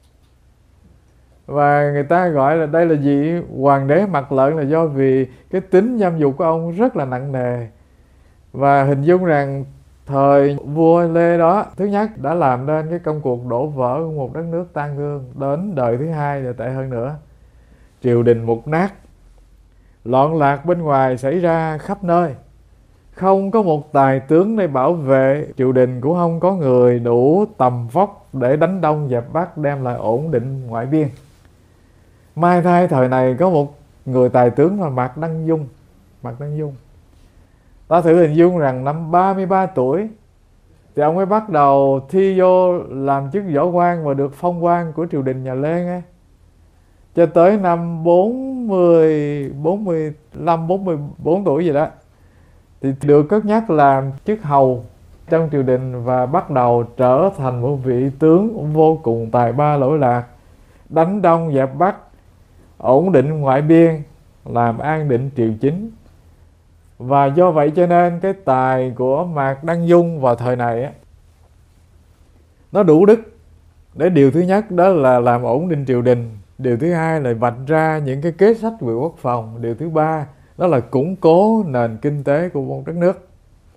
Và người ta gọi là đây là vị hoàng đế mặt lợn là do vì cái tính dâm dục của ông rất là nặng nề. Và hình dung rằng thời vua Lê đó, thứ nhất đã làm nên cái công cuộc đổ vỡ của một đất nước tan thương. Đến đời thứ hai là tệ hơn nữa, triều đình mục nát, loạn lạc bên ngoài xảy ra khắp nơi, không có một tài tướng để bảo vệ triều đình, cũng không có người đủ tầm vóc để đánh đông dẹp bắc, đem lại ổn định ngoại biên. May thay thời này có một người tài tướng là Mạc Đăng Dung. Mạc Đăng Dung, ta thử hình dung rằng năm ba mươi ba tuổi thì ông mới bắt đầu thi vô làm chức võ quan và được phong quan của triều đình nhà Lê nghe. cho tới năm bốn mươi, bốn mươi lăm, bốn mươi bốn tuổi gì đó thì được cất nhắc làm chức hầu trong triều đình và bắt đầu trở thành một vị tướng vô cùng tài ba lỗi lạc, đánh Đông dẹp Bắc, ổn định ngoại biên, làm an định triều chính. Và do vậy cho nên cái tài của Mạc Đăng Dung vào thời này á, nó đủ đức để điều thứ nhất đó là làm ổn định triều đình, điều thứ hai là vạch ra những cái kế sách về quốc phòng, điều thứ ba đó là củng cố nền kinh tế của một đất nước.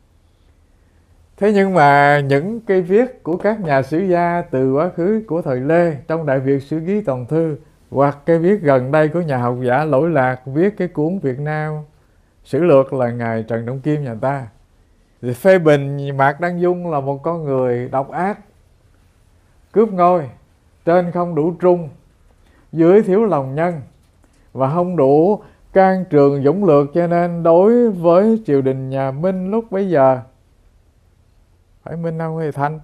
Thế nhưng mà những cái viết của các nhà sử gia từ quá khứ của thời Lê trong Đại Việt Sử Ký Toàn Thư, hoặc cái viết gần đây của nhà học giả Lỗi Lạc viết cái cuốn Việt Nam Sử Lược là ngài Trần Trọng Kim nhà ta, thì phê bình Mạc Đăng Dung là một con người độc ác, cướp ngôi, trên không đủ trung, dưới thiếu lòng nhân và không đủ can trường dũng lược, cho nên đối với triều đình nhà Minh lúc bấy giờ, phải Minh không hay Thanh,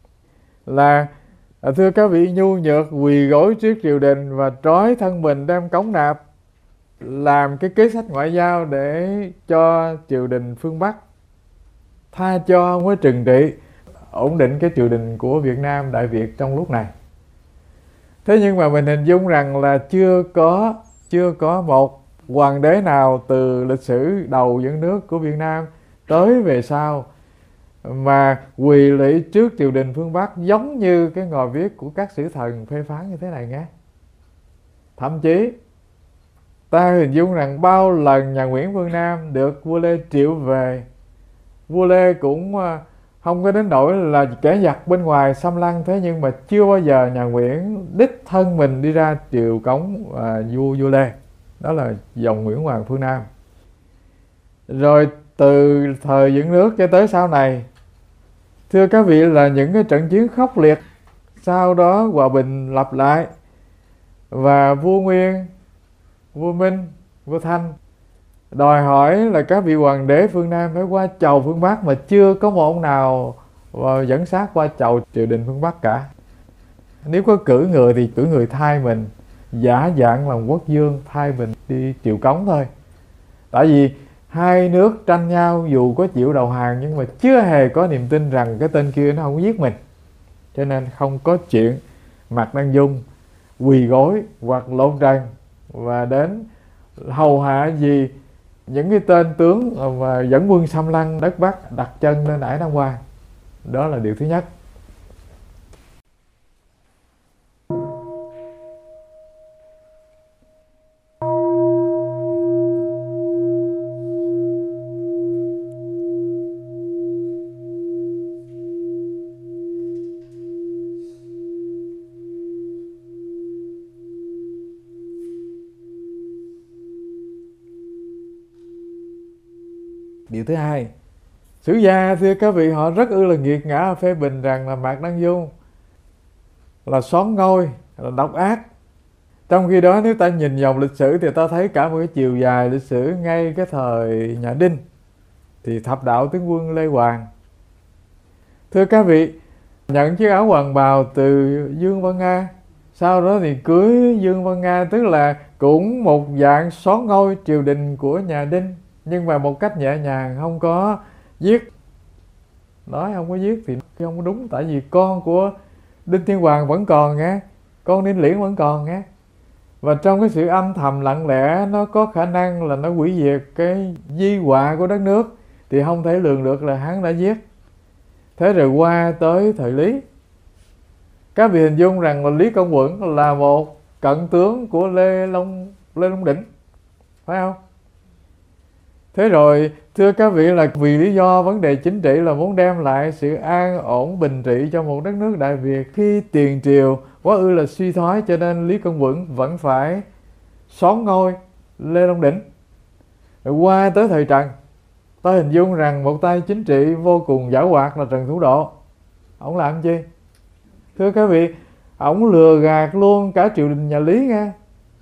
là thưa các vị nhu nhược quỳ gối trước triều đình và trói thân mình đem cống nạp, làm cái kế sách ngoại giao để cho triều đình phương Bắc tha cho, không có trừng trị, ổn định cái triều đình của Việt Nam Đại Việt trong lúc này. Thế nhưng mà mình hình dung rằng là chưa có chưa có một hoàng đế nào từ lịch sử đầu dẫn nước của Việt Nam tới về sau mà quỳ lạy trước triều đình phương Bắc giống như cái ngòi viết của các sử thần phê phán như thế này nghe. Thậm chí ta hình dung rằng bao lần nhà Nguyễn Phương Nam được vua Lê triệu về, vua Lê cũng không có đến nỗi là kẻ giặc bên ngoài xâm lăng, thế nhưng mà chưa bao giờ nhà Nguyễn đích thân mình đi ra triều cống à, vua vua Lê. Đó là dòng Nguyễn Hoàng Phương Nam. Rồi từ thời dựng nước cho tới sau này, thưa các vị, là những cái trận chiến khốc liệt, sau đó hòa bình lập lại, và vua Nguyên, vua Minh, vua Thanh đòi hỏi là các vị hoàng đế phương Nam phải qua chầu phương Bắc, mà chưa có một ông nào dẫn sát qua chầu triều đình phương Bắc cả. Nếu có cử người thì cử người thay mình, giả dạng làm quốc vương thay mình đi triều cống thôi. Tại vì hai nước tranh nhau, dù có chịu đầu hàng nhưng mà chưa hề có niềm tin rằng cái tên kia nó không có giết mình, cho nên không có chuyện Mạc Đăng Dung quỳ gối hoặc lột trần và đến hầu hạ gì những cái tên tướng mà dẫn quân xâm lăng đất Bắc đặt chân lên ải Nam Quan. Đó là điều thứ nhất. Điều thứ hai, sử gia thưa các vị họ rất ư là nghiệt ngã phê bình rằng là Mạc Đăng Dung là xón ngôi, là độc ác. Trong khi đó nếu ta nhìn dòng lịch sử thì ta thấy cả một cái chiều dài lịch sử ngay cái thời nhà Đinh thì thập đạo tướng quân Lê Hoàng, thưa các vị, nhận chiếc áo hoàng bào từ Dương Văn Nga, sau đó thì cưới Dương Văn Nga, tức là cũng một dạng xón ngôi triều đình của nhà Đinh, nhưng mà một cách nhẹ nhàng, không có giết. Nói không có giết thì không có đúng, tại vì con của Đinh Tiên Hoàng vẫn còn nghe, con Đinh Liễn vẫn còn nghe. Và trong cái sự âm thầm lặng lẽ, nó có khả năng là nó hủy diệt cái di họa của đất nước, thì không thể lường được là hắn đã giết. Thế rồi qua tới thời Lý, các vị hình dung rằng là Lý Công Uẩn là một cận tướng của Lê Long Lê Long Đỉnh, phải không? Thế rồi thưa các vị, là vì lý do vấn đề chính trị là muốn đem lại sự an ổn bình trị cho một đất nước Đại Việt khi tiền triều quá ư là suy thoái, cho nên Lý Công Uẩn vẫn phải xón ngôi Lê Long Đỉnh. Rồi qua tới thời Trần, ta hình dung rằng một tay chính trị vô cùng giảo hoạt là Trần Thủ Độ. Ông làm chi? Thưa các vị, ông lừa gạt luôn cả triều đình nhà Lý nghe.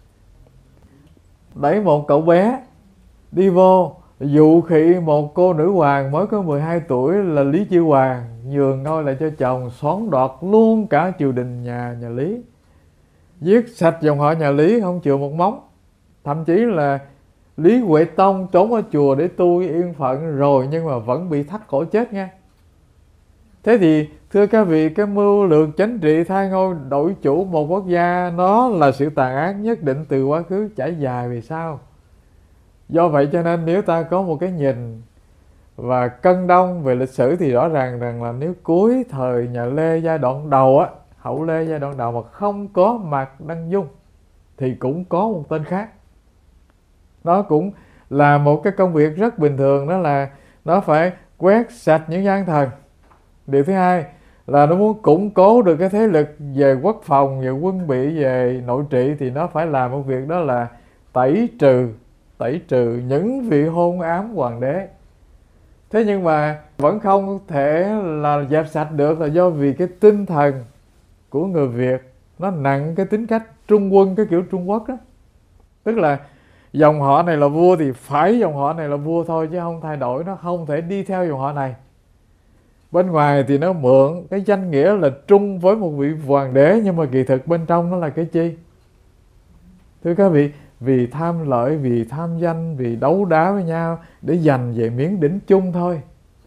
Đẩy một cậu bé đi vô dụ khị một cô nữ hoàng mới có mười hai tuổi là Lý Chiêu Hoàng, nhường ngôi lại cho chồng, xoán đoạt luôn cả triều đình nhà nhà Lý. giết sạch dòng họ nhà Lý không chừa một móng. Thậm chí là Lý Huệ Tông trốn ở chùa để tu yên phận rồi nhưng mà vẫn bị thắt cổ chết nha. Thế thì thưa các vị, cái mưu lược chánh trị thay ngôi đổi chủ một quốc gia nó là sự tàn ác nhất định từ quá khứ trải dài về sau. Do vậy cho nên nếu ta có một cái nhìn và cân đong về lịch sử thì rõ ràng rằng là nếu cuối thời nhà Lê giai đoạn đầu á, hậu Lê giai đoạn đầu mà không có Mạc Đăng Dung thì cũng có một tên khác. Nó cũng là một cái công việc rất bình thường, đó là nó phải quét sạch những gian thần. Điều thứ hai là nó muốn củng cố được cái thế lực về quốc phòng, về quân bị, về nội trị thì nó phải làm một việc, đó là tẩy trừ tẩy trừ những vị hôn ám hoàng đế. Thế nhưng mà vẫn không thể là dẹp sạch được, là do vì cái tinh thần của người Việt nó nặng cái tính cách trung quân, cái kiểu Trung Quốc đó. Tức là dòng họ này là vua thì phải dòng họ này là vua thôi, chứ không thay đổi, nó không thể đi theo dòng họ này. Bên ngoài thì nó mượn cái danh nghĩa là trung với một vị hoàng đế, nhưng mà kỳ thực bên trong nó là cái chi? Thưa các vị, vì tham lợi, vì tham danh, vì đấu đá với nhau để giành về miếng đỉnh chung thôi.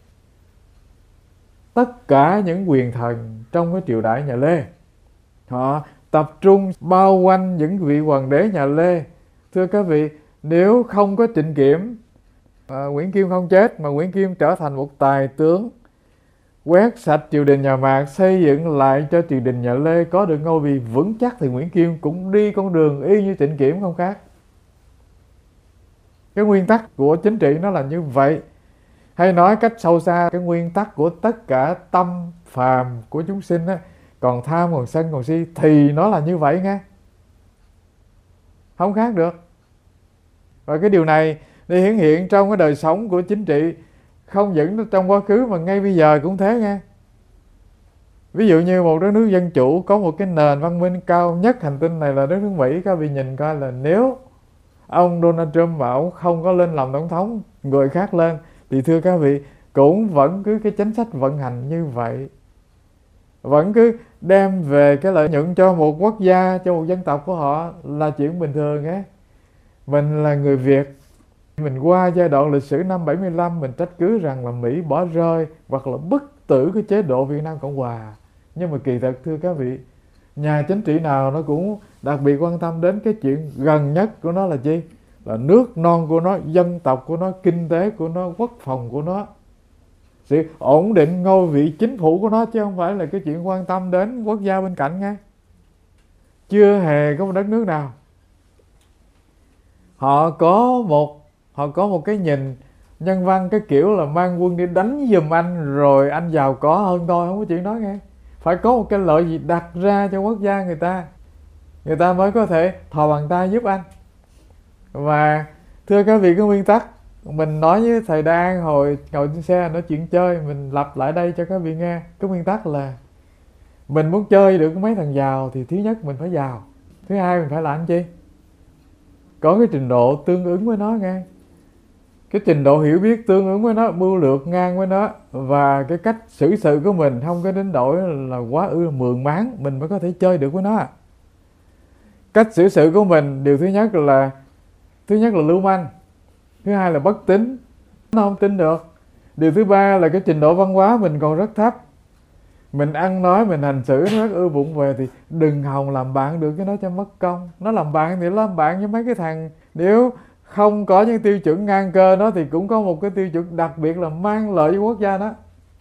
Tất cả những quyền thần trong cái triều đại nhà Lê, họ tập trung bao quanh những vị hoàng đế nhà Lê. Thưa các vị, nếu không có Trịnh Kiểm, à, Nguyễn Kim không chết mà Nguyễn Kim trở thành một tài tướng, quét sạch triều đình nhà Mạc, xây dựng lại cho triều đình nhà Lê có được ngôi vị vững chắc, thì Nguyễn Kim cũng đi con đường y như Trịnh Kiểm không khác. Cái nguyên tắc của chính trị nó là như vậy. Hay nói cách sâu xa, cái nguyên tắc của tất cả tâm phàm của chúng sinh á, còn tham, còn sân, còn si thì nó là như vậy nghe, không khác được. Và cái điều này đi hiển hiện trong cái đời sống của chính trị, không những trong quá khứ mà ngay bây giờ cũng thế nghe. Ví dụ như một đất nước dân chủ có một cái nền văn minh cao nhất hành tinh này là đất nước Mỹ. Các vị nhìn coi là nếu ông Donald Trump mà ông không có lên làm tổng thống, người khác lên, thì thưa các vị, cũng vẫn cứ cái chính sách vận hành như vậy, vẫn cứ đem về cái lợi nhuận cho một quốc gia, cho một dân tộc của họ là chuyện bình thường ấy. Mình là người Việt, mình qua giai đoạn lịch sử năm bảy mươi lăm, mình trách cứ rằng là Mỹ bỏ rơi hoặc là bức tử cái chế độ Việt Nam Cộng Hòa. Nhưng mà kỳ thực thưa các vị, nhà chính trị nào nó cũng đặc biệt quan tâm đến cái chuyện gần nhất của nó là chi? Là nước non của nó, dân tộc của nó, kinh tế của nó, quốc phòng của nó, sự ổn định ngôi vị chính phủ của nó, chứ không phải là cái chuyện quan tâm đến quốc gia bên cạnh nghe. Chưa hề có một đất nước nào họ có một họ có một cái nhìn nhân văn cái kiểu là mang quân đi đánh giùm anh rồi anh giàu có hơn tôi. Không có chuyện đó nghe. Phải có một cái lợi gì đặt ra cho quốc gia người ta, người ta mới có thể thò bàn tay giúp anh. Và thưa các vị, cái nguyên tắc mình nói với thầy Đan hồi ngồi trên xe nói chuyện chơi, mình lặp lại đây cho các vị nghe. Cái nguyên tắc là mình muốn chơi được mấy thằng giàu thì thứ nhất mình phải giàu, thứ hai mình phải làm chi? Có cái trình độ tương ứng với nó nghe, cái trình độ hiểu biết tương ứng với nó, mưu lược ngang với nó, và cái cách xử sự của mình không có đến đổi là quá ư mường máng, mình mới có thể chơi được với nó. Cách xử sự của mình, điều thứ nhất là thứ nhất là lưu manh, thứ hai là bất tín, nó không tin được. Điều thứ ba là cái trình độ văn hóa mình còn rất thấp, mình ăn nói, mình hành xử nó rất ưa bụng về, thì đừng hòng làm bạn được với nó cho mất công. Nó làm bạn thì nó làm bạn với mấy cái thằng nếu không có những tiêu chuẩn ngang cơ nó thì cũng có một cái tiêu chuẩn đặc biệt là mang lợi cho quốc gia đó.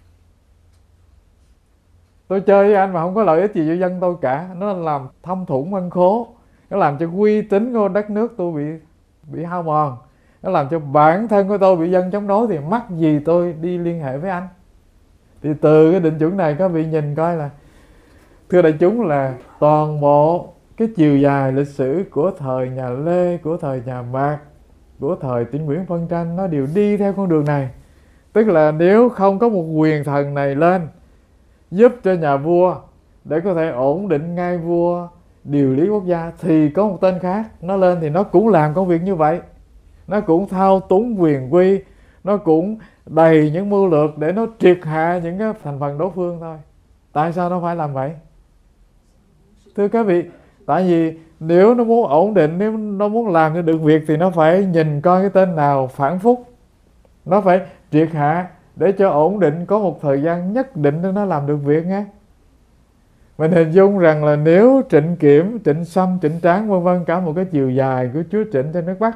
Tôi chơi với anh mà không có lợi ích gì cho dân tôi cả, nó làm thâm thủng ân khố, nó làm cho uy tín của đất nước tôi bị bị hao mòn, nó làm cho bản thân của tôi bị dân chống đối, thì mắc gì tôi đi liên hệ với anh. Thì từ cái định chuẩn này các vị nhìn coi là, thưa đại chúng, là toàn bộ cái chiều dài lịch sử của thời nhà Lê, của thời nhà Mạc, của thời Tĩnh Nguyễn phân tranh, nó đều đi theo con đường này. Tức là nếu không có một quyền thần này lên giúp cho nhà vua để có thể ổn định ngai vua, điều lý quốc gia, thì có một tên khác nó lên thì nó cũng làm công việc như vậy. Nó cũng thao túng quyền quy, nó cũng đầy những mưu lược để nó triệt hạ những cái thành phần đối phương thôi. Tại sao nó phải làm vậy? Thưa các vị, Tại vì nếu nó muốn ổn định, nếu nó muốn làm cho được việc thì nó phải nhìn coi cái tên nào phản phúc, nó phải triệt hạ để cho ổn định, có một thời gian nhất định để nó làm được việc nghe. Mình hình dung rằng là nếu Trịnh Kiểm, Trịnh Sâm, Trịnh Tráng vân vân, cả một cái chiều dài của chúa Trịnh trên nước Bắc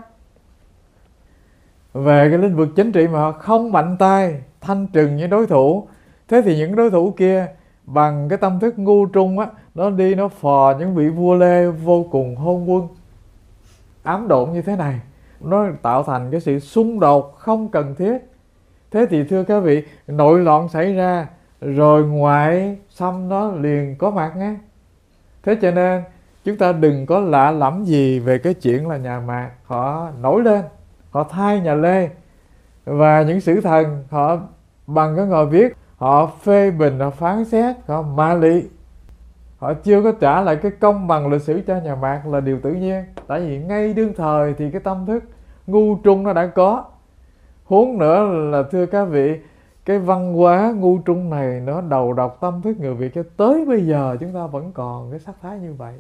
về cái lĩnh vực chính trị mà họ không mạnh tay thanh trừng những đối thủ, thế thì những đối thủ kia bằng cái tâm thức ngu trung á, nó đi nó phò những vị vua Lê vô cùng hôn quân ám độn như thế này, nó tạo thành cái sự xung đột không cần thiết. Thế thì thưa các vị, nội loạn xảy ra rồi ngoại xâm nó liền có mặt nghe. Thế cho nên chúng ta đừng có lạ lẫm gì về cái chuyện là nhà Mạc họ nổi lên, họ thay nhà Lê, và những sử thần họ bằng cái ngòi viết, họ phê bình, họ phán xét, họ mạ lị, họ chưa có trả lại cái công bằng lịch sử cho nhà Mạc là điều tự nhiên. Tại vì ngay đương thời thì cái tâm thức ngu trung nó đã có. Huống nữa là thưa các vị, cái văn hóa ngu trung này nó đầu độc tâm thức người Việt cho tới bây giờ chúng ta vẫn còn cái sắc thái như vậy.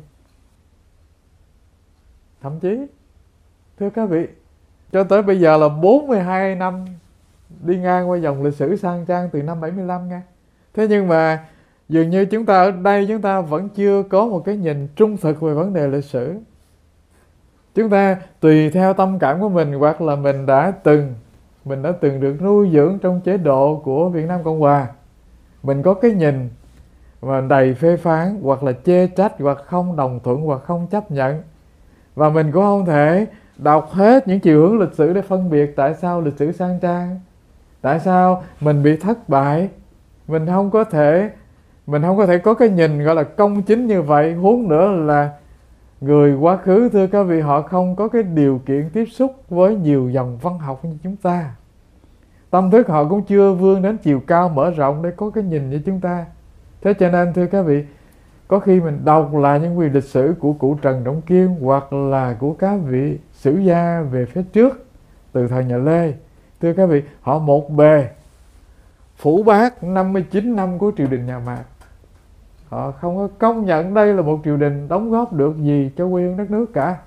Thậm chí thưa các vị, cho tới bây giờ là bốn mươi hai năm đi ngang qua dòng lịch sử sang trang từ năm bảy mươi lăm nha. Thế nhưng mà dường như chúng ta ở đây chúng ta vẫn chưa có một cái nhìn trung thực về vấn đề lịch sử. Chúng ta tùy theo tâm cảm của mình, hoặc là mình đã từng mình đã từng được nuôi dưỡng trong chế độ của Việt Nam Cộng Hòa, mình có cái nhìn mà đầy phê phán, hoặc là chê trách, hoặc không đồng thuận, hoặc không chấp nhận, và mình cũng không thể đọc hết những chiều hướng lịch sử để phân biệt tại sao lịch sử sang trang, tại sao mình bị thất bại. Mình không có thể mình không có thể có cái nhìn gọi là công chính như vậy. Huống nữa là người quá khứ, thưa các vị, họ không có cái điều kiện tiếp xúc với nhiều dòng văn học như chúng ta. Tâm thức họ cũng chưa vươn đến chiều cao mở rộng để có cái nhìn như chúng ta. Thế cho nên thưa các vị, có khi mình đọc lại những quyển lịch sử của cụ Trần Trọng Kiên, hoặc là của các vị sử gia về phía trước từ thời nhà Lê, thưa các vị, họ một bề phủ bác năm mươi chín năm của triều đình nhà Mạc. Họ không có công nhận đây là một triều đình đóng góp được gì cho quê hương đất nước cả.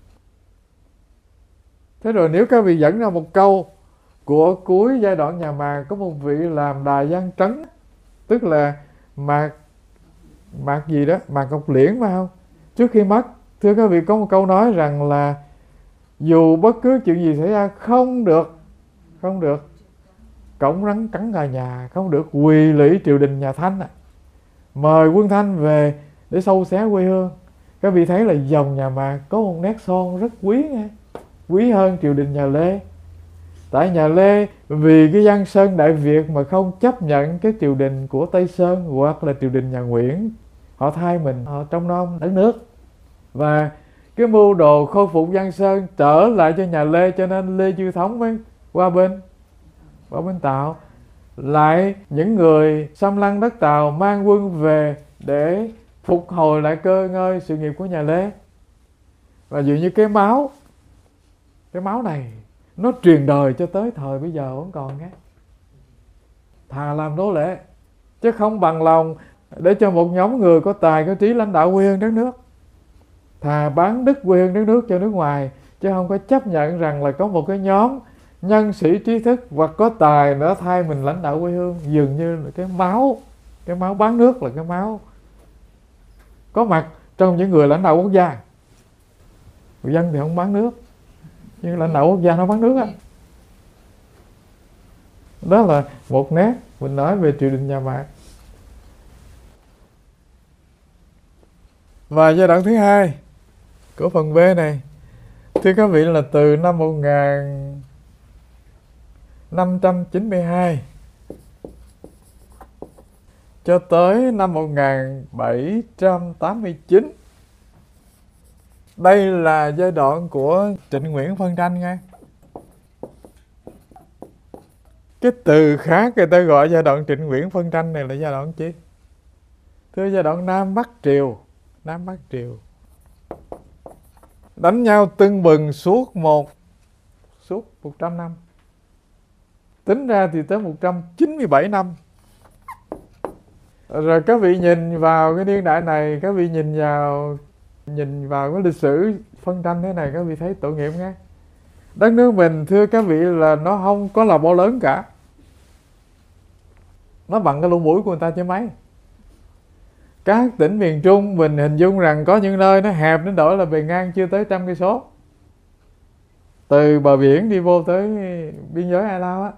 Thế rồi nếu các vị dẫn ra một câu của cuối giai đoạn nhà Mạc, có một vị làm Đài Giang Trấn, tức là Mạc Mạc gì đó, Mạc Ngọc Liễn phải không? Trước khi mất, thưa các vị, có một câu nói rằng là dù bất cứ chuyện gì xảy ra không được không được cổng rắn cắn gà nhà, không được quỳ lễ triều đình nhà Thanh, mời quân Thanh về để sâu xé quê hương. Các vị thấy là dòng nhà Mạc có một nét son rất quý nghe, quý hơn triều đình nhà Lê. Tại nhà Lê vì cái Giang Sơn Đại Việt mà không chấp nhận cái triều đình của Tây Sơn hoặc là triều đình nhà Nguyễn, họ thay mình, họ trông nom đất nước, và cái mưu đồ khôi phục Giang Sơn trở lại cho nhà Lê, cho nên Lê Chiêu Thống mới qua bên qua bên Tàu. Lại những người xâm lăng đất Tàu mang quân về để phục hồi lại cơ ngơi sự nghiệp của nhà Lê. Và dường như cái máu cái máu này nó truyền đời cho tới thời bây giờ vẫn còn nghe. Thà làm nô lệ chứ không bằng lòng để cho một nhóm người có tài có trí lãnh đạo quê hương đất nước. Thà bán đứt quê hương đất nước cho nước ngoài, chứ không có chấp nhận rằng là có một cái nhóm nhân sĩ trí thức hoặc có tài nữa thay mình lãnh đạo quê hương. Dường như là cái máu cái máu bán nước là cái máu có mặt trong những người lãnh đạo quốc gia. Người dân thì không bán nước, nhưng lãnh đạo quốc gia nó bán nước á. Đó là một nét mình nói về triều đình nhà Mạc. Và giai đoạn thứ hai của phần B này, thưa các vị, là từ năm một nghìn năm trăm chín mươi hai cho tới năm một nghìn bảy trăm tám mươi chín. Đây là giai đoạn của Trịnh Nguyễn phân tranh nghe. Cái từ khác người ta gọi giai đoạn Trịnh Nguyễn phân tranh này là giai đoạn chi? Thưa, giai đoạn Nam Bắc Triều. Nam Bắc Triều đánh nhau tưng bừng suốt một suốt một trăm năm. Tính ra thì tới một trăm chín mươi bảy năm. Rồi các vị nhìn vào cái niên đại này, các vị nhìn vào Nhìn vào cái lịch sử phân tranh thế này các vị thấy tội nghiệp nghe. Đất nước mình thưa các vị là nó không có là bao lớn cả, nó bằng cái lỗ mũi của người ta chứ mấy. Các tỉnh miền Trung mình hình dung rằng có những nơi nó hẹp đến độ là bề ngang chưa tới trăm cây số, từ bờ biển đi vô tới biên giới Ai Lao á.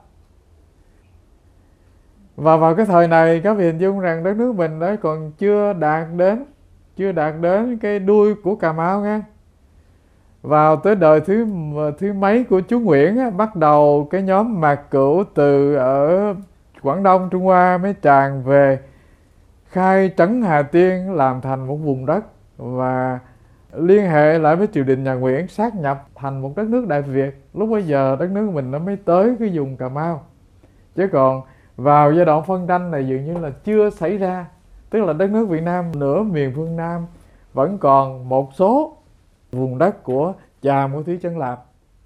Và vào cái thời này các vị hình dung rằng đất nước mình đấy còn chưa đạt đến chưa đạt đến cái đuôi của Cà Mau nghe. Vào tới đời thứ thứ mấy của chú Nguyễn á, bắt đầu cái nhóm Mạc Cửu từ ở Quảng Đông Trung Hoa mới tràn về khai trấn Hà Tiên, làm thành một vùng đất và liên hệ lại với triều đình nhà Nguyễn, sát nhập thành một đất nước Đại Việt. Lúc bấy giờ đất nước mình nó mới tới cái vùng Cà Mau, chứ còn vào giai đoạn phân tranh này dường như là chưa xảy ra. Tức là đất nước Việt Nam nửa miền phương Nam vẫn còn một số vùng đất của cha của Thúy Trấn Lạp.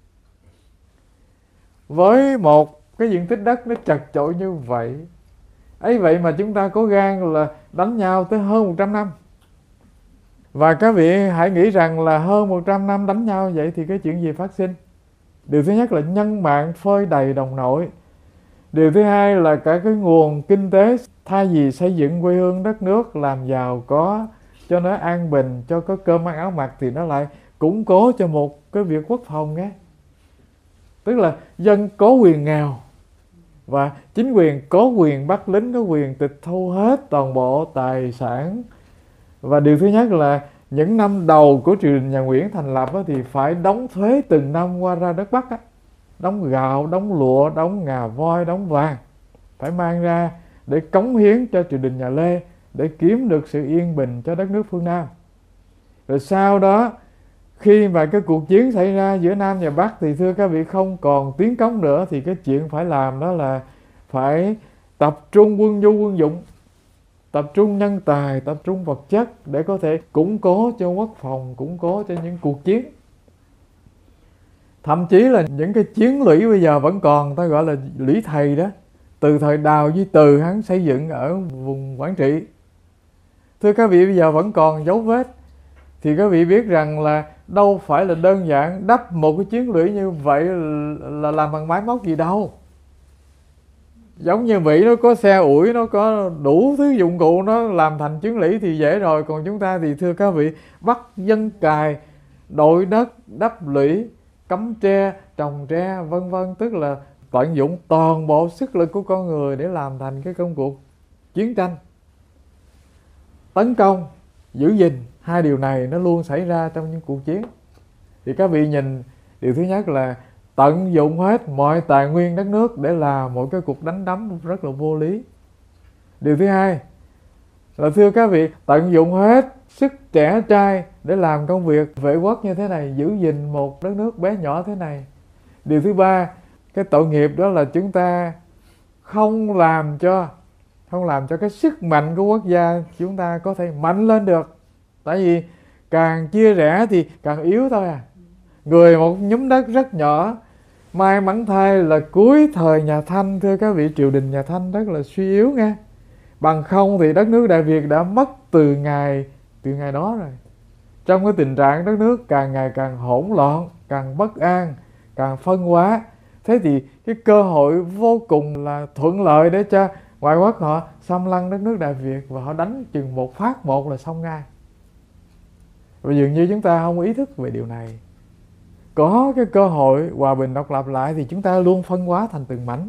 Với một cái diện tích đất nó chật chội như vậy, ấy vậy mà chúng ta có gan là đánh nhau tới hơn một trăm năm. Và các vị hãy nghĩ rằng là hơn một trăm năm đánh nhau vậy thì cái chuyện gì phát sinh? Điều thứ nhất là nhân mạng phơi đầy đồng nội. Điều thứ hai là cả cái nguồn kinh tế, thay vì xây dựng quê hương đất nước làm giàu có, cho nó an bình, cho có cơm ăn áo mặc, thì nó lại củng cố cho một cái việc quốc phòng nghe. Tức là dân có quyền nghèo và chính quyền có quyền bắt lính, có quyền tịch thu hết toàn bộ tài sản. Và điều thứ nhất là những năm đầu của triều đình nhà Nguyễn thành lập á, thì phải đóng thuế từng năm qua ra đất Bắc á. Đóng gạo, đóng lụa, đóng ngà voi, đóng vàng, phải mang ra để cống hiến cho triều đình nhà Lê, để kiếm được sự yên bình cho đất nước phương Nam. Rồi sau đó khi mà cái cuộc chiến xảy ra giữa Nam và Bắc thì thưa các vị không còn tiến cống nữa, thì cái chuyện phải làm đó là phải tập trung quân nhu quân dụng, tập trung nhân tài, tập trung vật chất để có thể củng cố cho quốc phòng, củng cố cho những cuộc chiến. Thậm chí là những cái chiến lũy bây giờ vẫn còn, ta gọi là lũy thầy đó, từ thời Đào Duy Từ hắn xây dựng ở vùng Quảng Trị. Thưa các vị, bây giờ vẫn còn dấu vết. Thì các vị biết rằng là đâu phải là đơn giản đắp một cái chiến lũy như vậy là làm bằng máy móc gì đâu. Giống như Mỹ nó có xe ủi, nó có đủ thứ dụng cụ nó làm thành chiến lũy thì dễ rồi. Còn chúng ta thì thưa các vị, bắt dân cài, đội đất, đắp lũy, cắm tre, trồng tre, vân vân. Tức là tận dụng toàn bộ sức lực của con người để làm thành cái công cuộc chiến tranh. Tấn công, giữ gìn, hai điều này nó luôn xảy ra trong những cuộc chiến. Thì các vị nhìn, điều thứ nhất là tận dụng hết mọi tài nguyên đất nước để làm một cái cuộc đánh đấm rất là vô lý. Điều thứ hai là thưa các vị, tận dụng hết sức trẻ trai để làm công việc vệ quốc như thế này, giữ gìn một đất nước bé nhỏ thế này. Điều thứ ba, cái tội nghiệp đó là chúng ta không làm cho không làm cho cái sức mạnh của quốc gia chúng ta có thể mạnh lên được. Tại vì càng chia rẽ thì càng yếu thôi à. Người một nhúm đất rất nhỏ. May mắn thay là cuối thời nhà Thanh, thưa các vị, triều đình nhà Thanh rất là suy yếu nghe. Bằng không thì đất nước Đại Việt đã mất từ ngày từ ngày đó rồi. Trong cái tình trạng đất nước càng ngày càng hỗn loạn, càng bất an, càng phân hóa. Thế thì cái cơ hội vô cùng là thuận lợi để cho ngoại quốc họ xâm lăng đất nước Đại Việt, và họ đánh chừng một phát một là xong ngay. Và dường như chúng ta không ý thức về điều này. Có cái cơ hội hòa bình độc lập lại thì chúng ta luôn phân hóa thành từng mảnh.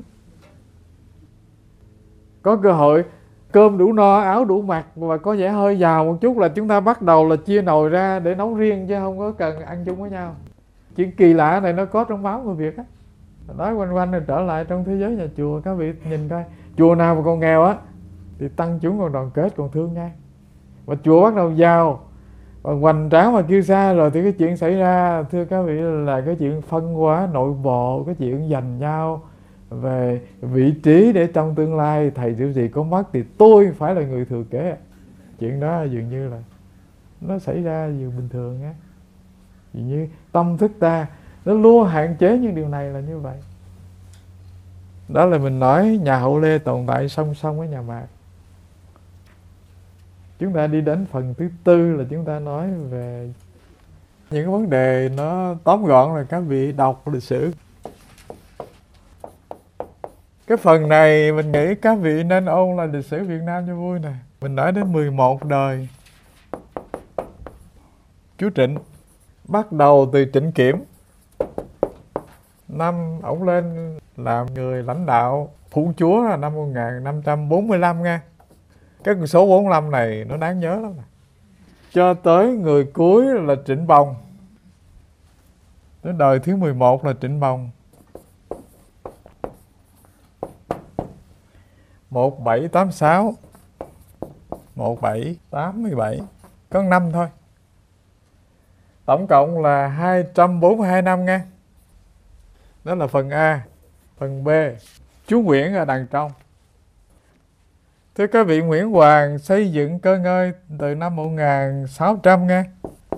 Có cơ hội cơm đủ no, áo đủ mặc và có vẻ hơi giàu một chút là chúng ta bắt đầu là chia nồi ra để nấu riêng, chứ không có cần ăn chung với nhau. Chuyện kỳ lạ này nó có trong máu người Việt á. Nói quanh quanh rồi trở lại trong thế giới nhà chùa, các vị nhìn coi, chùa nào mà còn nghèo á thì tăng chúng còn đoàn kết, còn thương nhau. Và chùa bắt đầu giàu và hoành tráng mà kêu xa rồi thì cái chuyện xảy ra, thưa các vị, là cái chuyện phân hóa nội bộ, cái chuyện giành nhau về vị trí để trong tương lai thầy tiểu gì có mất thì tôi phải là người thừa kế. Chuyện đó dường như là nó xảy ra dường bình thường á. Dường như tâm thức ta nó luôn hạn chế những điều này là như vậy. Đó là mình nói nhà Hậu Lê tồn tại song song với nhà Mạc. Chúng ta đi đến phần thứ tư là chúng ta nói về những cái vấn đề nó tóm gọn là các vị đọc lịch sử. Cái phần này mình nghĩ các vị nên ôn là lịch sử Việt Nam cho vui nè. Mình nói đến mười một đời chú Trịnh. Bắt đầu từ Trịnh Kiểm. Năm ổng lên làm người lãnh đạo phủ chúa là năm một nghìn năm trăm bốn mươi lăm nha. Cái con số bốn mươi lăm này nó đáng nhớ lắm nè. Cho tới người cuối là Trịnh Bồng. Đến đời thứ mười một là Trịnh Bồng. một nghìn bảy trăm tám mươi sáu một nghìn bảy trăm tám mươi bảy. Có năm thôi. Tổng cộng là hai trăm bốn mươi hai năm nha. Đó là phần A. Phần B, chú Nguyễn ở đằng trong. Thưa các vị, Nguyễn Hoàng xây dựng cơ ngơi từ năm một nghìn sáu trăm nha,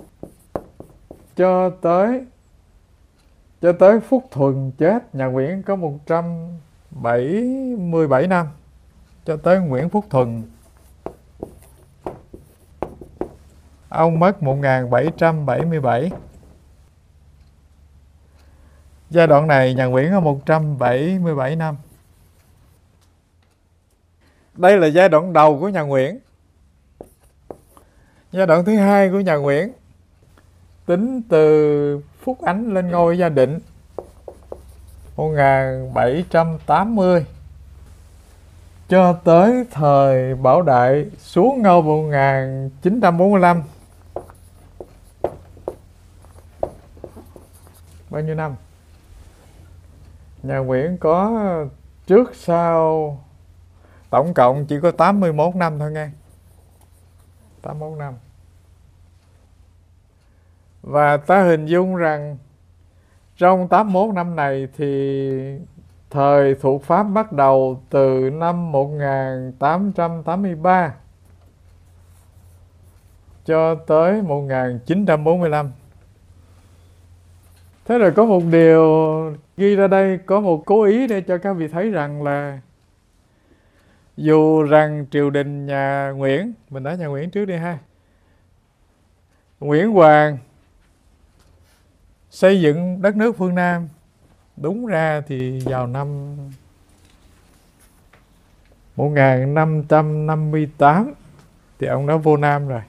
cho tới cho tới Phúc Thuần chết. Nhà Nguyễn có một trăm bảy mươi bảy năm, cho tới Nguyễn Phúc Thuần. Ông mất một nghìn bảy trăm bảy mươi bảy. Giai đoạn này nhà Nguyễn có một trăm bảy mươi bảy năm. Đây là giai đoạn đầu của nhà Nguyễn. Giai đoạn thứ hai của nhà Nguyễn, tính từ Phúc Ánh lên ngôi Gia Định một nghìn bảy trăm tám mươi, cho tới thời Bảo Đại xuống ngôi một nghìn chín trăm bốn mươi lăm. Bao nhiêu năm? Nhà Nguyễn có trước sau tổng cộng chỉ có tám mươi mốt năm thôi nghe. tám mươi mốt năm. Và ta hình dung rằng trong tám mươi mốt năm này thì thời thuộc Pháp bắt đầu từ năm một nghìn tám trăm tám mươi ba cho tới một nghìn chín trăm bốn mươi lăm. Thế rồi có một điều ghi ra đây, có một cố ý để cho các vị thấy rằng là dù rằng triều đình nhà Nguyễn, mình nói nhà Nguyễn trước đi ha, Nguyễn Hoàng xây dựng đất nước phương Nam, đúng ra thì vào năm một nghìn năm trăm năm mươi tám thì ông đã vô Nam rồi.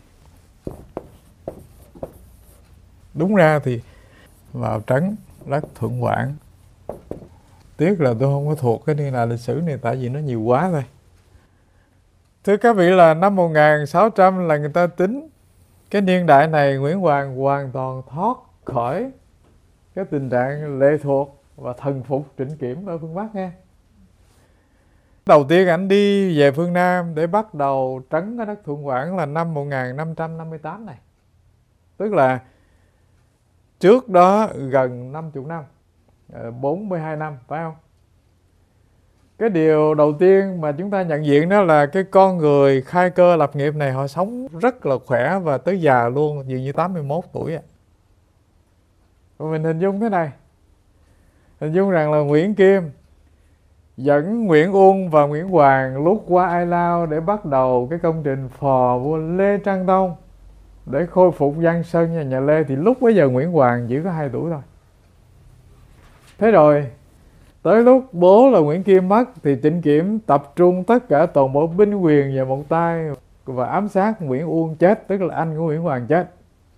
Đúng ra thì vào trấn đất Thuận Quảng. Tiếc là tôi không có thuộc cái niên đại lịch sử này, tại vì nó nhiều quá thôi. Thưa các vị, là năm một nghìn sáu trăm là người ta tính cái niên đại này Nguyễn Hoàng hoàn toàn thoát khỏi cái tình trạng lệ thuộc và thần phục Trịnh Kiểm ở phương Bắc nghe. Đầu tiên ảnh đi về phương Nam để bắt đầu trấn ở đất Thuận Quảng là năm một nghìn năm trăm năm mươi tám này. Tức là trước đó gần năm mươi năm, bốn mươi hai năm, phải không? Cái điều đầu tiên mà chúng ta nhận diện đó là cái con người khai cơ lập nghiệp này họ sống rất là khỏe và tới già luôn, dường như tám mươi mốt tuổi. Và mình hình dung thế này, hình dung rằng là Nguyễn Kim dẫn Nguyễn Uông và Nguyễn Hoàng lút qua Ai Lao để bắt đầu cái công trình phò vua Lê Trang Tông để khôi phục Giang Sơn nhà nhà Lê. Thì lúc bấy giờ Nguyễn Hoàng chỉ có hai tuổi thôi. Thế rồi tới lúc bố là Nguyễn Kim mất thì Trịnh Kiểm tập trung tất cả toàn bộ binh quyền vào một tay và ám sát Nguyễn Uông chết, tức là anh của Nguyễn Hoàng chết.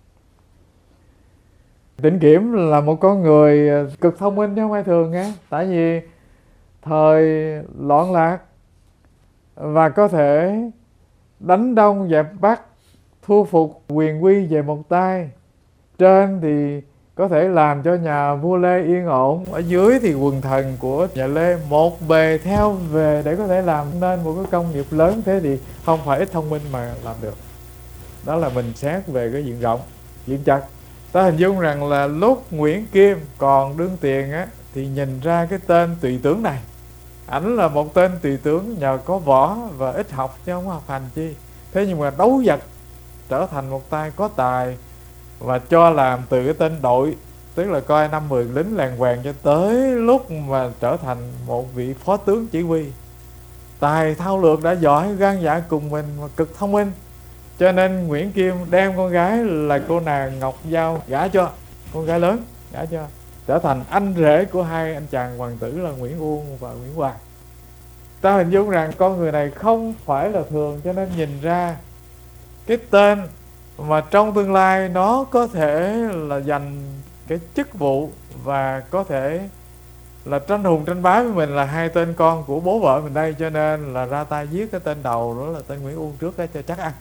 Trịnh Kiểm là một con người cực thông minh chứ không phải thường nghe, tại vì thời loạn lạc và có thể đánh Đông dẹp Bắc, thu phục quyền quy về một tay. Trên thì có thể làm cho nhà vua Lê yên ổn, ở dưới thì quần thần của nhà Lê một bề theo về để có thể làm nên một cái công nghiệp lớn. Thế thì không phải ít thông minh mà làm được. Đó là mình xét về cái diện rộng, diện chặt. Ta hình dung rằng là lúc Nguyễn Kim còn đương tiền á, thì nhìn ra cái tên tùy tướng này, ảnh là một tên tùy tướng nhờ có võ và ít học chứ không học hành chi. Thế nhưng mà đấu vật trở thành một tay có tài và cho làm từ cái tên đội, tức là coi năm mười lính làng hoàng, cho tới lúc mà trở thành một vị phó tướng chỉ huy. Tài thao lược đã giỏi, gan dạ cùng mình và cực thông minh. Cho nên Nguyễn Kim đem con gái là cô nàng Ngọc Giao gả cho, con gái lớn gả cho, trở thành anh rể của hai anh chàng hoàng tử là Nguyễn Uông và Nguyễn Hoàng. Ta hình dung rằng con người này không phải là thường, cho nên nhìn ra cái tên mà trong tương lai nó có thể là giành cái chức vụ và có thể là tranh hùng tranh bá với mình là hai tên con của bố vợ mình đây, cho nên là ra tay giết cái tên đầu đó là tên Nguyễn Uông trước đó cho chắc ăn.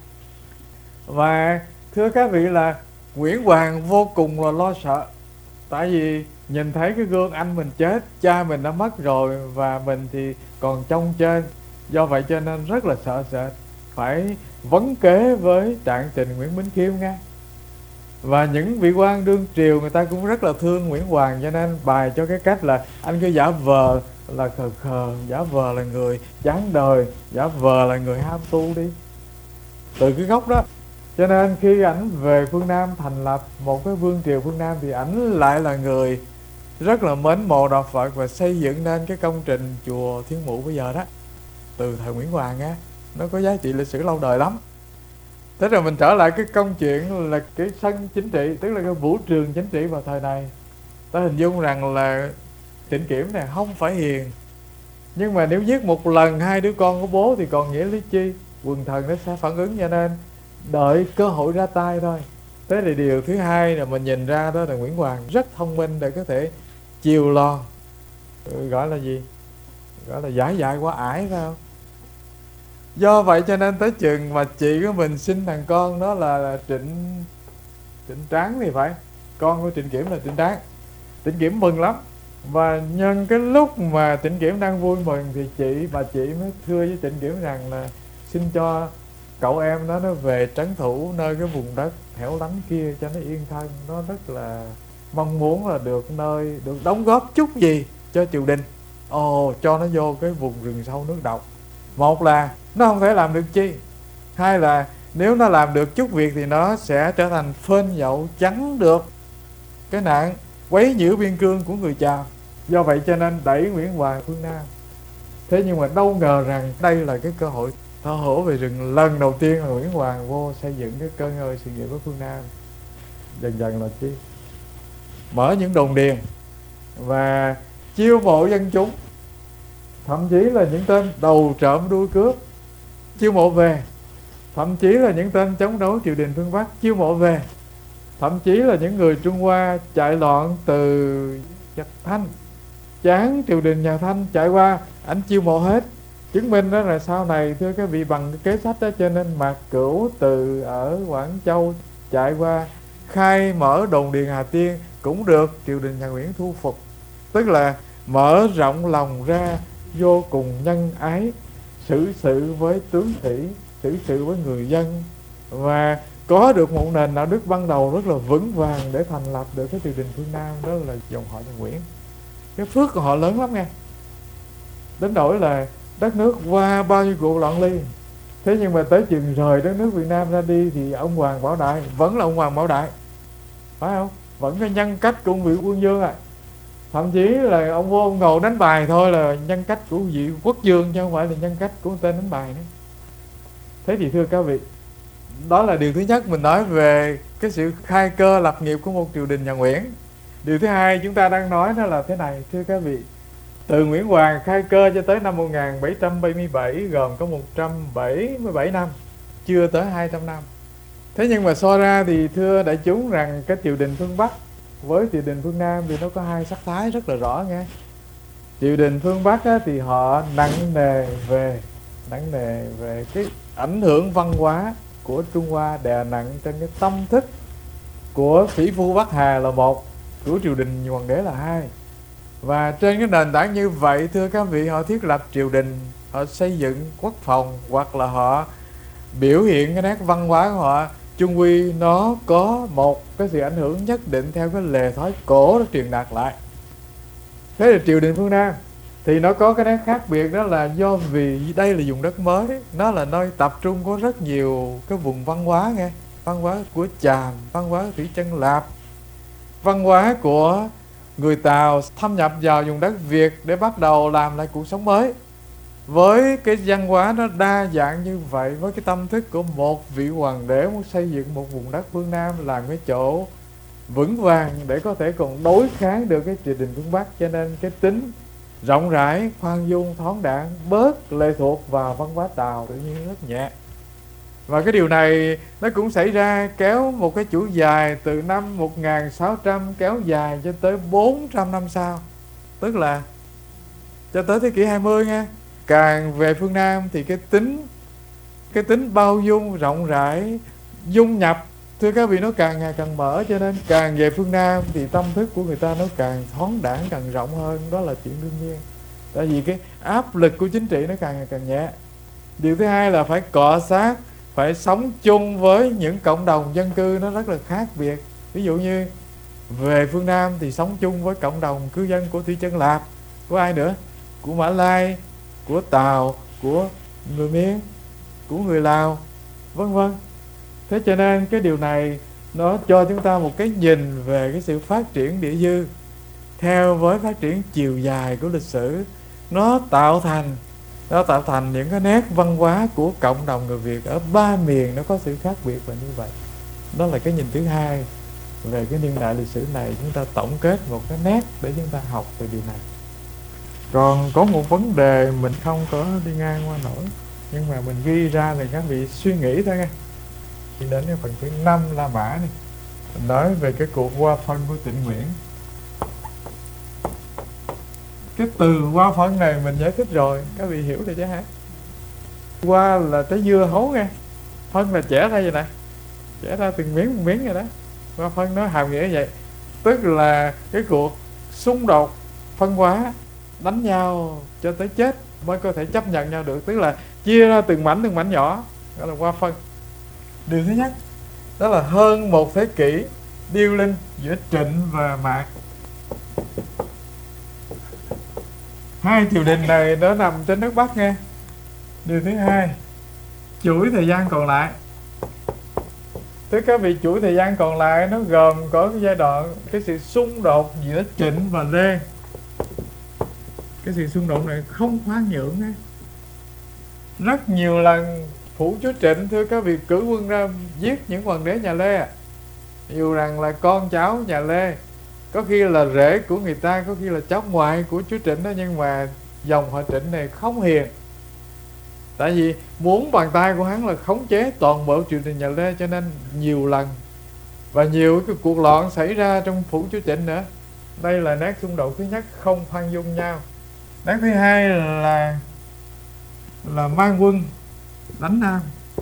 Và thưa các vị là Nguyễn Hoàng vô cùng là lo sợ, tại vì nhìn thấy cái gương anh mình chết, cha mình đã mất rồi và mình thì còn trông trên, do vậy cho nên rất là sợ sệt, phải vấn kế với trạng trình Nguyễn Bính Khiêm nghe. Và những vị quan đương triều người ta cũng rất là thương Nguyễn Hoàng, cho nên bài cho cái cách là anh cứ giả vờ là khờ khờ, giả vờ là người chán đời, giả vờ là người ham tu đi. Từ cái gốc đó, cho nên khi ảnh về phương Nam thành lập một cái vương triều phương Nam thì ảnh lại là người rất là mến mộ đạo Phật và xây dựng nên cái công trình chùa Thiên Mụ bây giờ đó, từ thời Nguyễn Hoàng á, nó có giá trị lịch sử lâu đời lắm. Thế rồi mình trở lại cái câu chuyện là cái sân chính trị, tức là cái vũ trường chính trị vào thời này. Ta hình dung rằng là Trịnh Kiểm này không phải hiền, nhưng mà nếu giết một lần hai đứa con của bố thì còn nghĩa lý chi, quần thần nó sẽ phản ứng, cho nên đợi cơ hội ra tay thôi. Thế thì điều thứ hai là mình nhìn ra đó là Nguyễn Hoàng rất thông minh để có thể chiều lo, gọi là gì, gọi là giải dại qua ải, phải không? Do vậy cho nên tới chừng mà chị của mình sinh thằng con đó là, là Trịnh Trịnh Tráng thì phải, con của Trịnh Kiểm là Trịnh Tráng. Trịnh Kiểm mừng lắm, và nhân cái lúc mà Trịnh Kiểm đang vui mừng thì chị bà chị mới thưa với Trịnh Kiểm rằng là xin cho cậu em đó nó về trấn thủ nơi cái vùng đất hẻo lánh kia cho nó yên thân. Nó rất là mong muốn là được nơi được đóng góp chút gì cho triều đình. Ồ, cho nó vô cái vùng rừng sâu nước độc. Một là nó không thể làm được chi, hai là nếu nó làm được chút việc thì nó sẽ trở thành phên dậu chắn được cái nạn quấy nhiễu biên cương của người Chàm. Do vậy cho nên đẩy Nguyễn Hoàng phương Nam. Thế nhưng mà đâu ngờ rằng đây là cái cơ hội thọ hổ về rừng lần đầu tiên là Nguyễn Hoàng vô xây dựng cái cơ ngơi sự nghiệp ở phương Nam. Dần dần là chi, mở những đồn điền và chiêu mộ dân chúng, thậm chí là những tên đầu trộm đuôi cướp chiêu mộ về, thậm chí là những tên chống đối triều đình phương Bắc chiêu mộ về, thậm chí là những người Trung Hoa chạy loạn từ Nhật Thanh, chán triều đình nhà Thanh chạy qua, ảnh chiêu mộ hết. Chứng minh đó là sau này thưa các vị bằng cái kế sách đó, cho nên Mạc Cửu từ ở Quảng Châu chạy qua khai mở đồn điền Hà Tiên cũng được triều đình nhà Nguyễn thu phục, tức là mở rộng lòng ra, vô cùng nhân ái, xử sự với tướng sĩ, xử sự với người dân, và có được một nền đạo đức ban đầu rất là vững vàng để thành lập được cái triều đình phương Nam, đó là dòng họ nhà Nguyễn. Cái phước của họ lớn lắm nghe, đến nỗi là đất nước qua bao nhiêu cuộc loạn ly, thế nhưng mà tới chừng rời đất nước Việt Nam ra đi thì ông Hoàng Bảo Đại vẫn là ông Hoàng Bảo Đại, phải không? Vẫn cái nhân cách của vị quân vương à. Thậm chí là ông vô ông ngồi đánh bài thôi là nhân cách của vị quốc vương, chứ không phải là nhân cách của tên đánh bài nữa. Thế thì thưa các vị, đó là điều thứ nhất mình nói về cái sự khai cơ lập nghiệp của một triều đình nhà Nguyễn. Điều thứ hai chúng ta đang nói đó là thế này, thưa các vị, từ Nguyễn Hoàng khai cơ cho tới năm một nghìn bảy trăm bảy mươi bảy gồm có một trăm bảy mươi bảy năm, chưa tới hai trăm năm. Thế nhưng mà so ra thì thưa đại chúng rằng cái triều đình phương Bắc với triều đình phương Nam thì nó có hai sắc thái rất là rõ nghe. Triều đình phương Bắc á, thì họ nặng nề về nặng nề về cái ảnh hưởng văn hóa của Trung Hoa đè nặng trên cái tâm thức của sĩ phu Bắc Hà là một, của triều đình hoàng đế là hai. Và trên cái nền tảng như vậy thưa các vị, họ thiết lập triều đình, họ xây dựng quốc phòng, hoặc là họ biểu hiện cái nét văn hóa của họ, chung quy nó có một cái sự ảnh hưởng nhất định theo cái lề thói cổ nó truyền đạt lại. Thế là triều đình phương Nam thì nó có cái nét khác biệt, đó là do vì đây là vùng đất mới, nó là nơi tập trung có rất nhiều cái vùng văn hóa nghe, văn hóa của Chàm, văn hóa Thủy Chân Lạp, văn hóa của người Tàu thâm nhập vào vùng đất Việt để bắt đầu làm lại cuộc sống mới. với cái văn hóa nó đa dạng như vậy, với cái tâm thức của một vị hoàng đế muốn xây dựng một vùng đất phương Nam làm cái chỗ vững vàng để có thể còn đối kháng được cái triều đình phương Bắc, cho nên cái tính rộng rãi, khoan dung, thoáng đãng, bớt lệ thuộc vào văn hóa Tàu tự nhiên rất nhẹ. Và cái điều này nó cũng xảy ra kéo một cái chuỗi dài từ năm một nghìn sáu trăm kéo dài cho tới bốn trăm năm sau, tức là cho tới thế kỷ hai mươi nha. Càng về phương Nam thì cái tính cái tính bao dung, rộng rãi, dung nhập, thưa các vị, nó càng ngày càng mở, cho nên càng về phương Nam thì tâm thức của người ta nó càng thoáng đãng, càng rộng hơn. Đó là chuyện đương nhiên, tại vì cái áp lực của chính trị nó càng ngày càng nhẹ. Điều thứ hai là phải cọ sát, phải sống chung với những cộng đồng dân cư nó rất là khác biệt. Ví dụ như về phương Nam thì sống chung với cộng đồng cư dân của Thủy Chân Lạp, của ai nữa, của Mã Lai, của Tàu, của người Miến, của người Lào, vân vân. Thế cho nên cái điều này nó cho chúng ta một cái nhìn về cái sự phát triển địa dư theo với phát triển chiều dài của lịch sử. Nó tạo thành nó tạo thành những cái nét văn hóa của cộng đồng người Việt ở ba miền, nó có sự khác biệt là như vậy. Đó là cái nhìn thứ hai về cái niên đại lịch sử này. Chúng ta tổng kết một cái nét để chúng ta học về điều này. Còn có một vấn đề mình không có đi ngang qua nổi, nhưng mà mình ghi ra thì các vị suy nghĩ thôi nha. Đi đến cái phần thứ năm La Mã này, mình nói về cái cuộc qua phân của Trịnh Nguyễn. Cái từ qua phân này mình giải thích rồi, các vị hiểu rồi chứ hả? Qua là trái dưa hấu nha, phân là chẻ ra vậy nè, chẻ ra từng miếng một miếng vậy đó. Qua phân nó hàm nghĩa vậy, tức là cái cuộc xung đột phân hóa, đánh nhau cho tới chết mới có thể chấp nhận nhau được, tức là chia ra từng mảnh từng mảnh nhỏ, gọi là qua phân. Điều thứ nhất đó là hơn một thế kỷ điêu linh giữa Trịnh và Mạc. Hai triều đình này nó nằm trên nước Bắc nghe. Điều thứ hai, chuỗi thời gian còn lại, tức các vị, chuỗi thời gian còn lại nó gồm có cái giai đoạn cái sự xung đột giữa Trịnh và Lê. Cái sự xung đột này không khoan nhượng nghe. Rất nhiều lần phủ chúa Trịnh, thưa các vị, cử quân ra giết những hoàng đế nhà Lê, dù rằng là con cháu nhà Lê, có khi là rể của người ta, có khi là cháu ngoại của chúa Trịnh đó, nhưng mà dòng họ Trịnh này không hiền, tại vì muốn bàn tay của hắn là khống chế toàn bộ triều đình nhà Lê, cho nên nhiều lần và nhiều cái cuộc loạn xảy ra trong phủ chúa Trịnh nữa. Đây là nét xung đột thứ nhất, không khoan dung nhau. Nét thứ hai là là mang quân đánh Nam.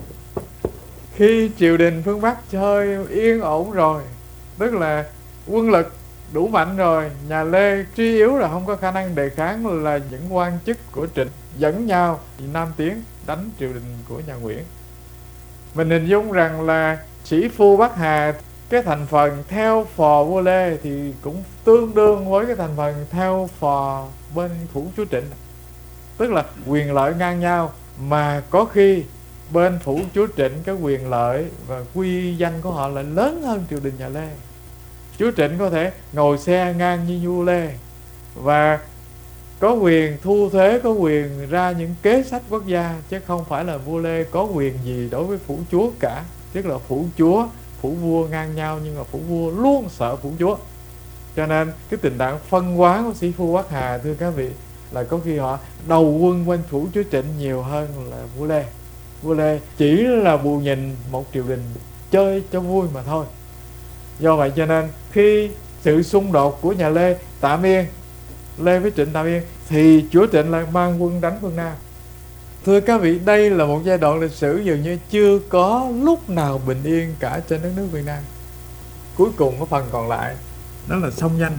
Khi triều đình phương Bắc chơi yên ổn rồi, tức là quân lực đủ mạnh rồi, nhà Lê suy yếu là không có khả năng đề kháng, là những quan chức của Trịnh dẫn nhau Nam tiến đánh triều đình của nhà Nguyễn. Mình hình dung rằng là sĩ phu Bắc Hà, cái thành phần theo phò vua Lê thì cũng tương đương với cái thành phần theo phò bên phủ chúa Trịnh, tức là quyền lợi ngang nhau, mà có khi bên phủ chúa Trịnh cái quyền lợi và quy danh của họ lại lớn hơn triều đình nhà Lê. Chúa Trịnh có thể ngồi xe ngang như vua Lê và có quyền thu thuế, có quyền ra những kế sách quốc gia, chứ không phải là vua Lê có quyền gì đối với phủ chúa cả. Tức là phủ chúa, phủ vua ngang nhau, nhưng mà phủ vua luôn sợ phủ chúa. Cho nên cái tình trạng phân hóa của sĩ phu Bắc Hà, thưa các vị, là có khi họ đầu quân quanh phủ chúa Trịnh nhiều hơn là vua Lê. Vua Lê chỉ là bù nhìn một triều đình chơi cho vui mà thôi. Do vậy cho nên khi sự xung đột của nhà Lê tạm yên, Lê với Trịnh tạm yên, thì chúa Trịnh lại mang quân đánh phương Nam. Thưa các vị, đây là một giai đoạn lịch sử dường như chưa có lúc nào bình yên cả trên đất nước Việt Nam. Cuối cùng cái phần còn lại đó là sông Danh,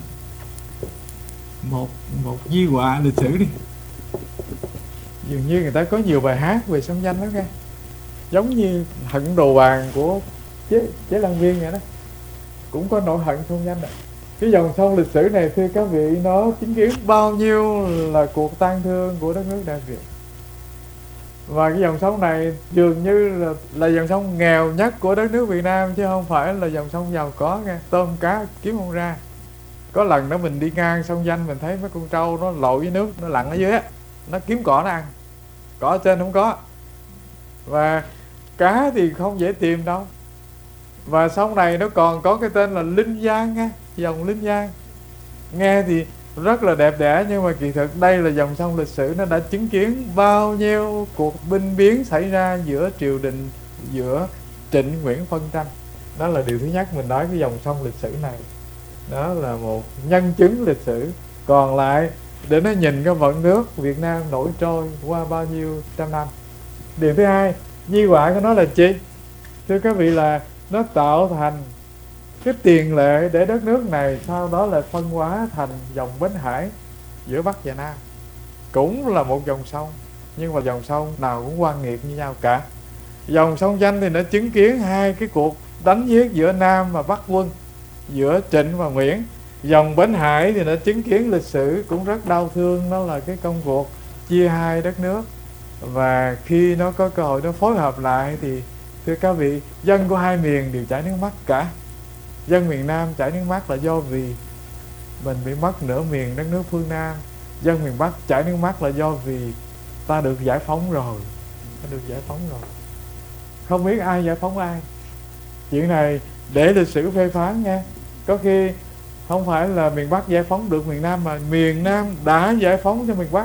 một một di họa lịch sử đi. Dường như người ta có nhiều bài hát về sông Danh đó nghe, giống như hận đồ bàn của chế, chế Lan Viên vậy đó, cũng có nỗi hận sông Danh. Cái dòng sông lịch sử này, thưa các vị, nó chứng kiến bao nhiêu là cuộc tang thương của đất nước Đại Việt. Và cái dòng sông này dường như là, là dòng sông nghèo nhất của đất nước Việt Nam, chứ không phải là dòng sông giàu có nghe. Tôm cá kiếm không ra. Có lần đó mình đi ngang sông Danh, mình thấy mấy con trâu nó lội với nước, nó lặn ở dưới á, nó kiếm cỏ nó ăn. cỏ trên không có. Và cá thì không dễ tìm đâu. Và sau này nó còn có cái tên là Linh Giang nha, dòng Linh Giang. Nghe thì rất là đẹp đẽ, nhưng mà kỳ thực đây là dòng sông lịch sử. Nó đã chứng kiến bao nhiêu cuộc binh biến xảy ra giữa triều đình, giữa Trịnh Nguyễn phân tranh. Đó là điều thứ nhất mình nói cái dòng sông lịch sử này. Đó là một nhân chứng lịch sử. Còn lại để nó nhìn cái vận nước Việt Nam nổi trôi qua bao nhiêu trăm năm. Điều thứ hai, di họa của nó là chi? Thưa các vị, là nó tạo thành cái tiền lệ để đất nước này sau đó là phân hóa thành dòng Bến Hải giữa Bắc và Nam. Cũng là một dòng sông, nhưng mà dòng sông nào cũng oan nghiệt như nhau cả. Dòng sông Danh thì nó chứng kiến hai cái cuộc đánh giết giữa Nam và Bắc quân, giữa Trịnh và Nguyễn. Dòng Bến Hải thì nó chứng kiến lịch sử cũng rất đau thương, đó là cái công cuộc chia hai đất nước. Và khi nó có cơ hội nó phối hợp lại thì thưa các vị, dân của hai miền đều chảy nước mắt cả. Dân miền Nam chảy nước mắt là do vì mình bị mất nửa miền đất nước phương Nam. Dân miền Bắc chảy nước mắt là do vì ta được giải phóng rồi. Ta được giải phóng rồi. Không biết ai giải phóng ai. Chuyện này để lịch sử phê phán nha. Có khi không phải là miền Bắc giải phóng được miền Nam, mà miền Nam đã giải phóng cho miền Bắc.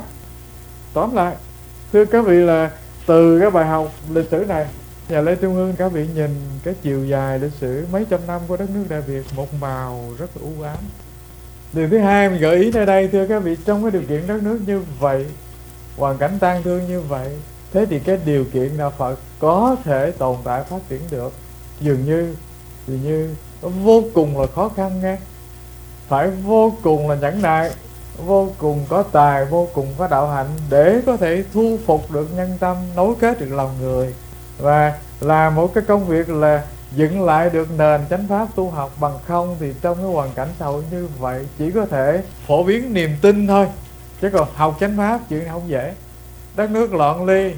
Tóm lại, thưa các vị, là từ cái bài học lịch sử này, nhà Lê Trung Hương, các vị nhìn cái chiều dài lịch sử mấy trăm năm của đất nước Đại Việt, một màu rất là u ám. Điều thứ hai mình gợi ý nơi đây, thưa các vị, trong cái điều kiện đất nước như vậy, hoàn cảnh tang thương như vậy, thế thì cái điều kiện nào Phật có thể tồn tại phát triển được? Dường như dường như vô cùng là khó khăn nghe. Phải vô cùng là nhẫn nại, vô cùng có tài, vô cùng có đạo hạnh để có thể thu phục được nhân tâm, nối kết được lòng người, và làm một cái công việc là dựng lại được nền chánh pháp tu học. Bằng không thì trong cái hoàn cảnh xã hội như vậy chỉ có thể phổ biến niềm tin thôi, chứ còn học chánh pháp chuyện này không dễ. Đất nước loạn ly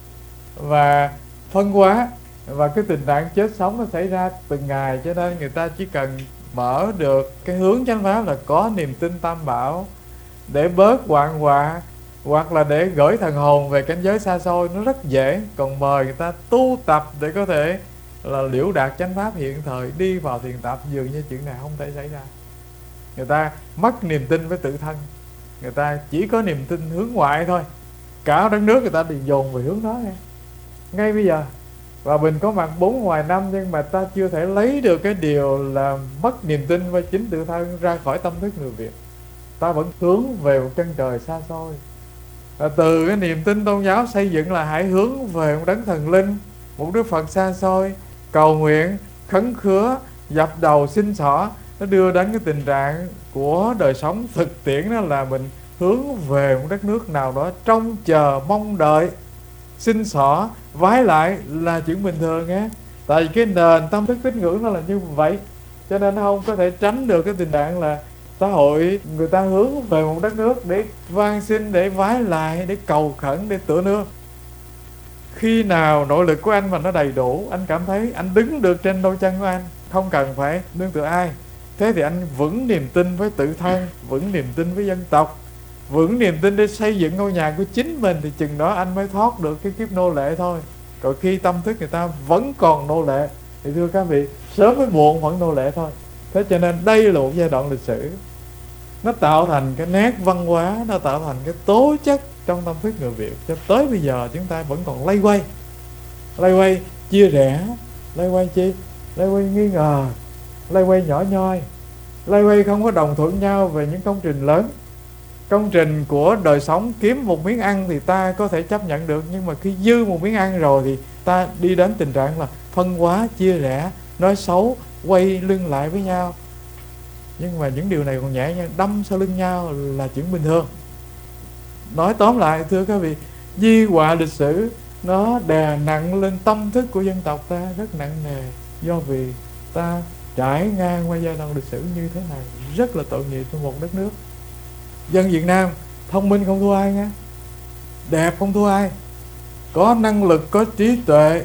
và phân hóa, và cái tình trạng chết sống nó xảy ra từng ngày, cho nên người ta chỉ cần mở được cái hướng chánh pháp là có niềm tin tam bảo để bớt hoạn họa, hoặc là để gửi thần hồn về cảnh giới xa xôi, nó rất dễ. Còn mời người ta tu tập để có thể là liễu đạt chánh pháp hiện thời, đi vào thiền tập, dường như chuyện này không thể xảy ra. Người ta mất niềm tin với tự thân, người ta chỉ có niềm tin hướng ngoại thôi. Cả đất nước người ta đều dồn về hướng đó nghe. Ngay bây giờ Hòa Bình có mặt bốn ngoài năm, nhưng mà ta chưa thể lấy được cái điều là mất niềm tin với chính tự thân ra khỏi tâm thức người Việt. Ta vẫn hướng về một chân trời xa xôi. Và từ cái niềm tin tôn giáo xây dựng là hãy hướng về một đấng thần linh, một Đức Phật xa xôi, cầu nguyện, khấn khứa, dập đầu xin xỏ. Nó đưa đến cái tình trạng của đời sống thực tiễn, đó là mình hướng về một đất nước nào đó, trông chờ mong đợi, xin xỏ vái lại là chuyện bình thường nhé. Tại vì cái nền tâm thức tín ngưỡng nó là như vậy, cho nên nó không có thể tránh được cái tình trạng là xã hội người ta hướng về một đất nước để van xin, để vái lại, để cầu khẩn, để tựa nương. Khi nào nội lực của anh mà nó đầy đủ, anh cảm thấy anh đứng được trên đôi chân của anh, không cần phải nương tựa ai, thế thì anh vững niềm tin với tự thân, vững niềm tin với dân tộc, vững niềm tin để xây dựng ngôi nhà của chính mình, thì chừng đó anh mới thoát được cái kiếp nô lệ thôi. Còn khi tâm thức người ta vẫn còn nô lệ thì thưa các vị, sớm với muộn vẫn nô lệ thôi. Thế cho nên đây là một giai đoạn lịch sử, nó tạo thành cái nét văn hóa, nó tạo thành cái tố chất trong tâm thức người Việt. Cho tới bây giờ chúng ta vẫn còn lay quay, lay quay chia rẽ, lay quay chi? Lay quay nghi ngờ, lay quay nhỏ nhoi, lay quay không có đồng thuận nhau về những công trình lớn. Công trình của đời sống kiếm một miếng ăn thì ta có thể chấp nhận được, nhưng mà khi dư một miếng ăn rồi thì ta đi đến tình trạng là phân hóa, chia rẽ, nói xấu, quay lưng lại với nhau. Nhưng mà những điều này còn nhẹ nhàng, đâm sau lưng nhau là chuyện bình thường. Nói tóm lại thưa các vị, di họa lịch sử nó đè nặng lên tâm thức của dân tộc ta rất nặng nề, do vì ta trải ngang qua giai đoạn lịch sử như thế này, rất là tội nghiệp cho một đất nước. Dân Việt Nam thông minh không thua ai nha, đẹp không thua ai, có năng lực, có trí tuệ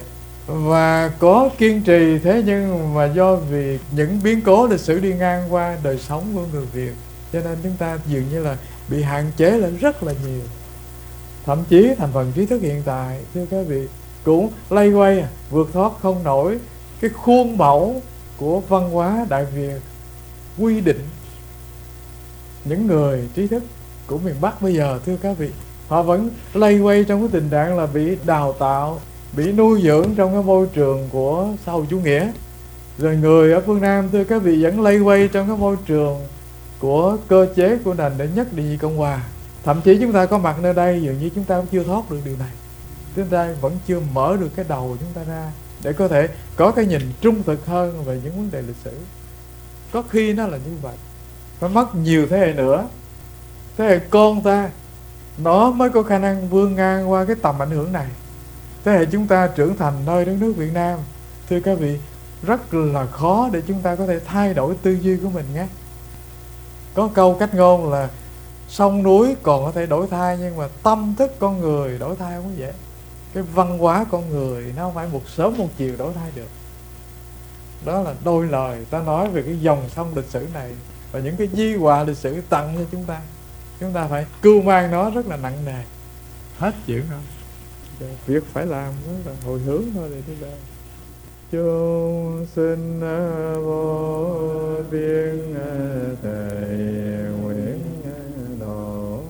và có kiên trì. Thế nhưng mà do vì những biến cố lịch sử đi ngang qua đời sống của người Việt, cho nên chúng ta dường như là bị hạn chế lên rất là nhiều. thậm chí thành phần trí thức hiện tại, thưa các vị, cũng lay quay vượt thoát không nổi cái khuôn mẫu của văn hóa Đại Việt quy định. Những người trí thức của miền Bắc bây giờ, thưa các vị, họ vẫn lay quay trong cái tình trạng là bị đào tạo, bị nuôi dưỡng trong cái môi trường của xã hội chủ nghĩa. Rồi người ở phương Nam, thưa các vị, vẫn lay quay trong cái môi trường của cơ chế của nền đệ nhất định nhị cộng hòa. Thậm chí chúng ta có mặt nơi đây, dường như chúng ta cũng chưa thoát được điều này. Chúng ta vẫn chưa mở được cái đầu chúng ta ra để có thể có cái nhìn trung thực hơn về những vấn đề lịch sử. Có khi nó là như vậy, phải mất nhiều thế hệ nữa, thế hệ con ta, nó mới có khả năng vươn ngang qua cái tầm ảnh hưởng này. Thế hệ chúng ta trưởng thành nơi đất nước Việt Nam, thưa các vị, rất là khó để chúng ta có thể thay đổi tư duy của mình nhé. Có câu cách ngôn là sông núi còn có thể đổi thay, nhưng mà tâm thức con người đổi thay không có dễ. Cái văn hóa con người nó không phải một sớm một chiều đổi thay được. Đó là đôi lời ta nói về cái dòng sông lịch sử này và những cái di họa lịch sử tặng cho chúng ta. Chúng ta phải cưu mang nó rất là nặng nề. Hết chuyện không? Việc phải làm rất là hồi hướng thôi để chúng ta. Chúng sinh vô biên thầy nguyện độ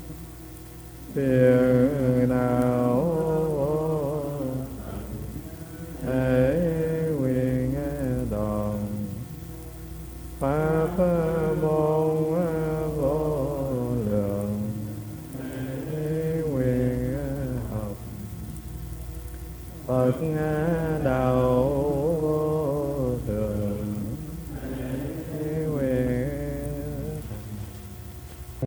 phiền não hãy nguyện đoàn pháp môn vô lượng hãy nguyện học Phật đạo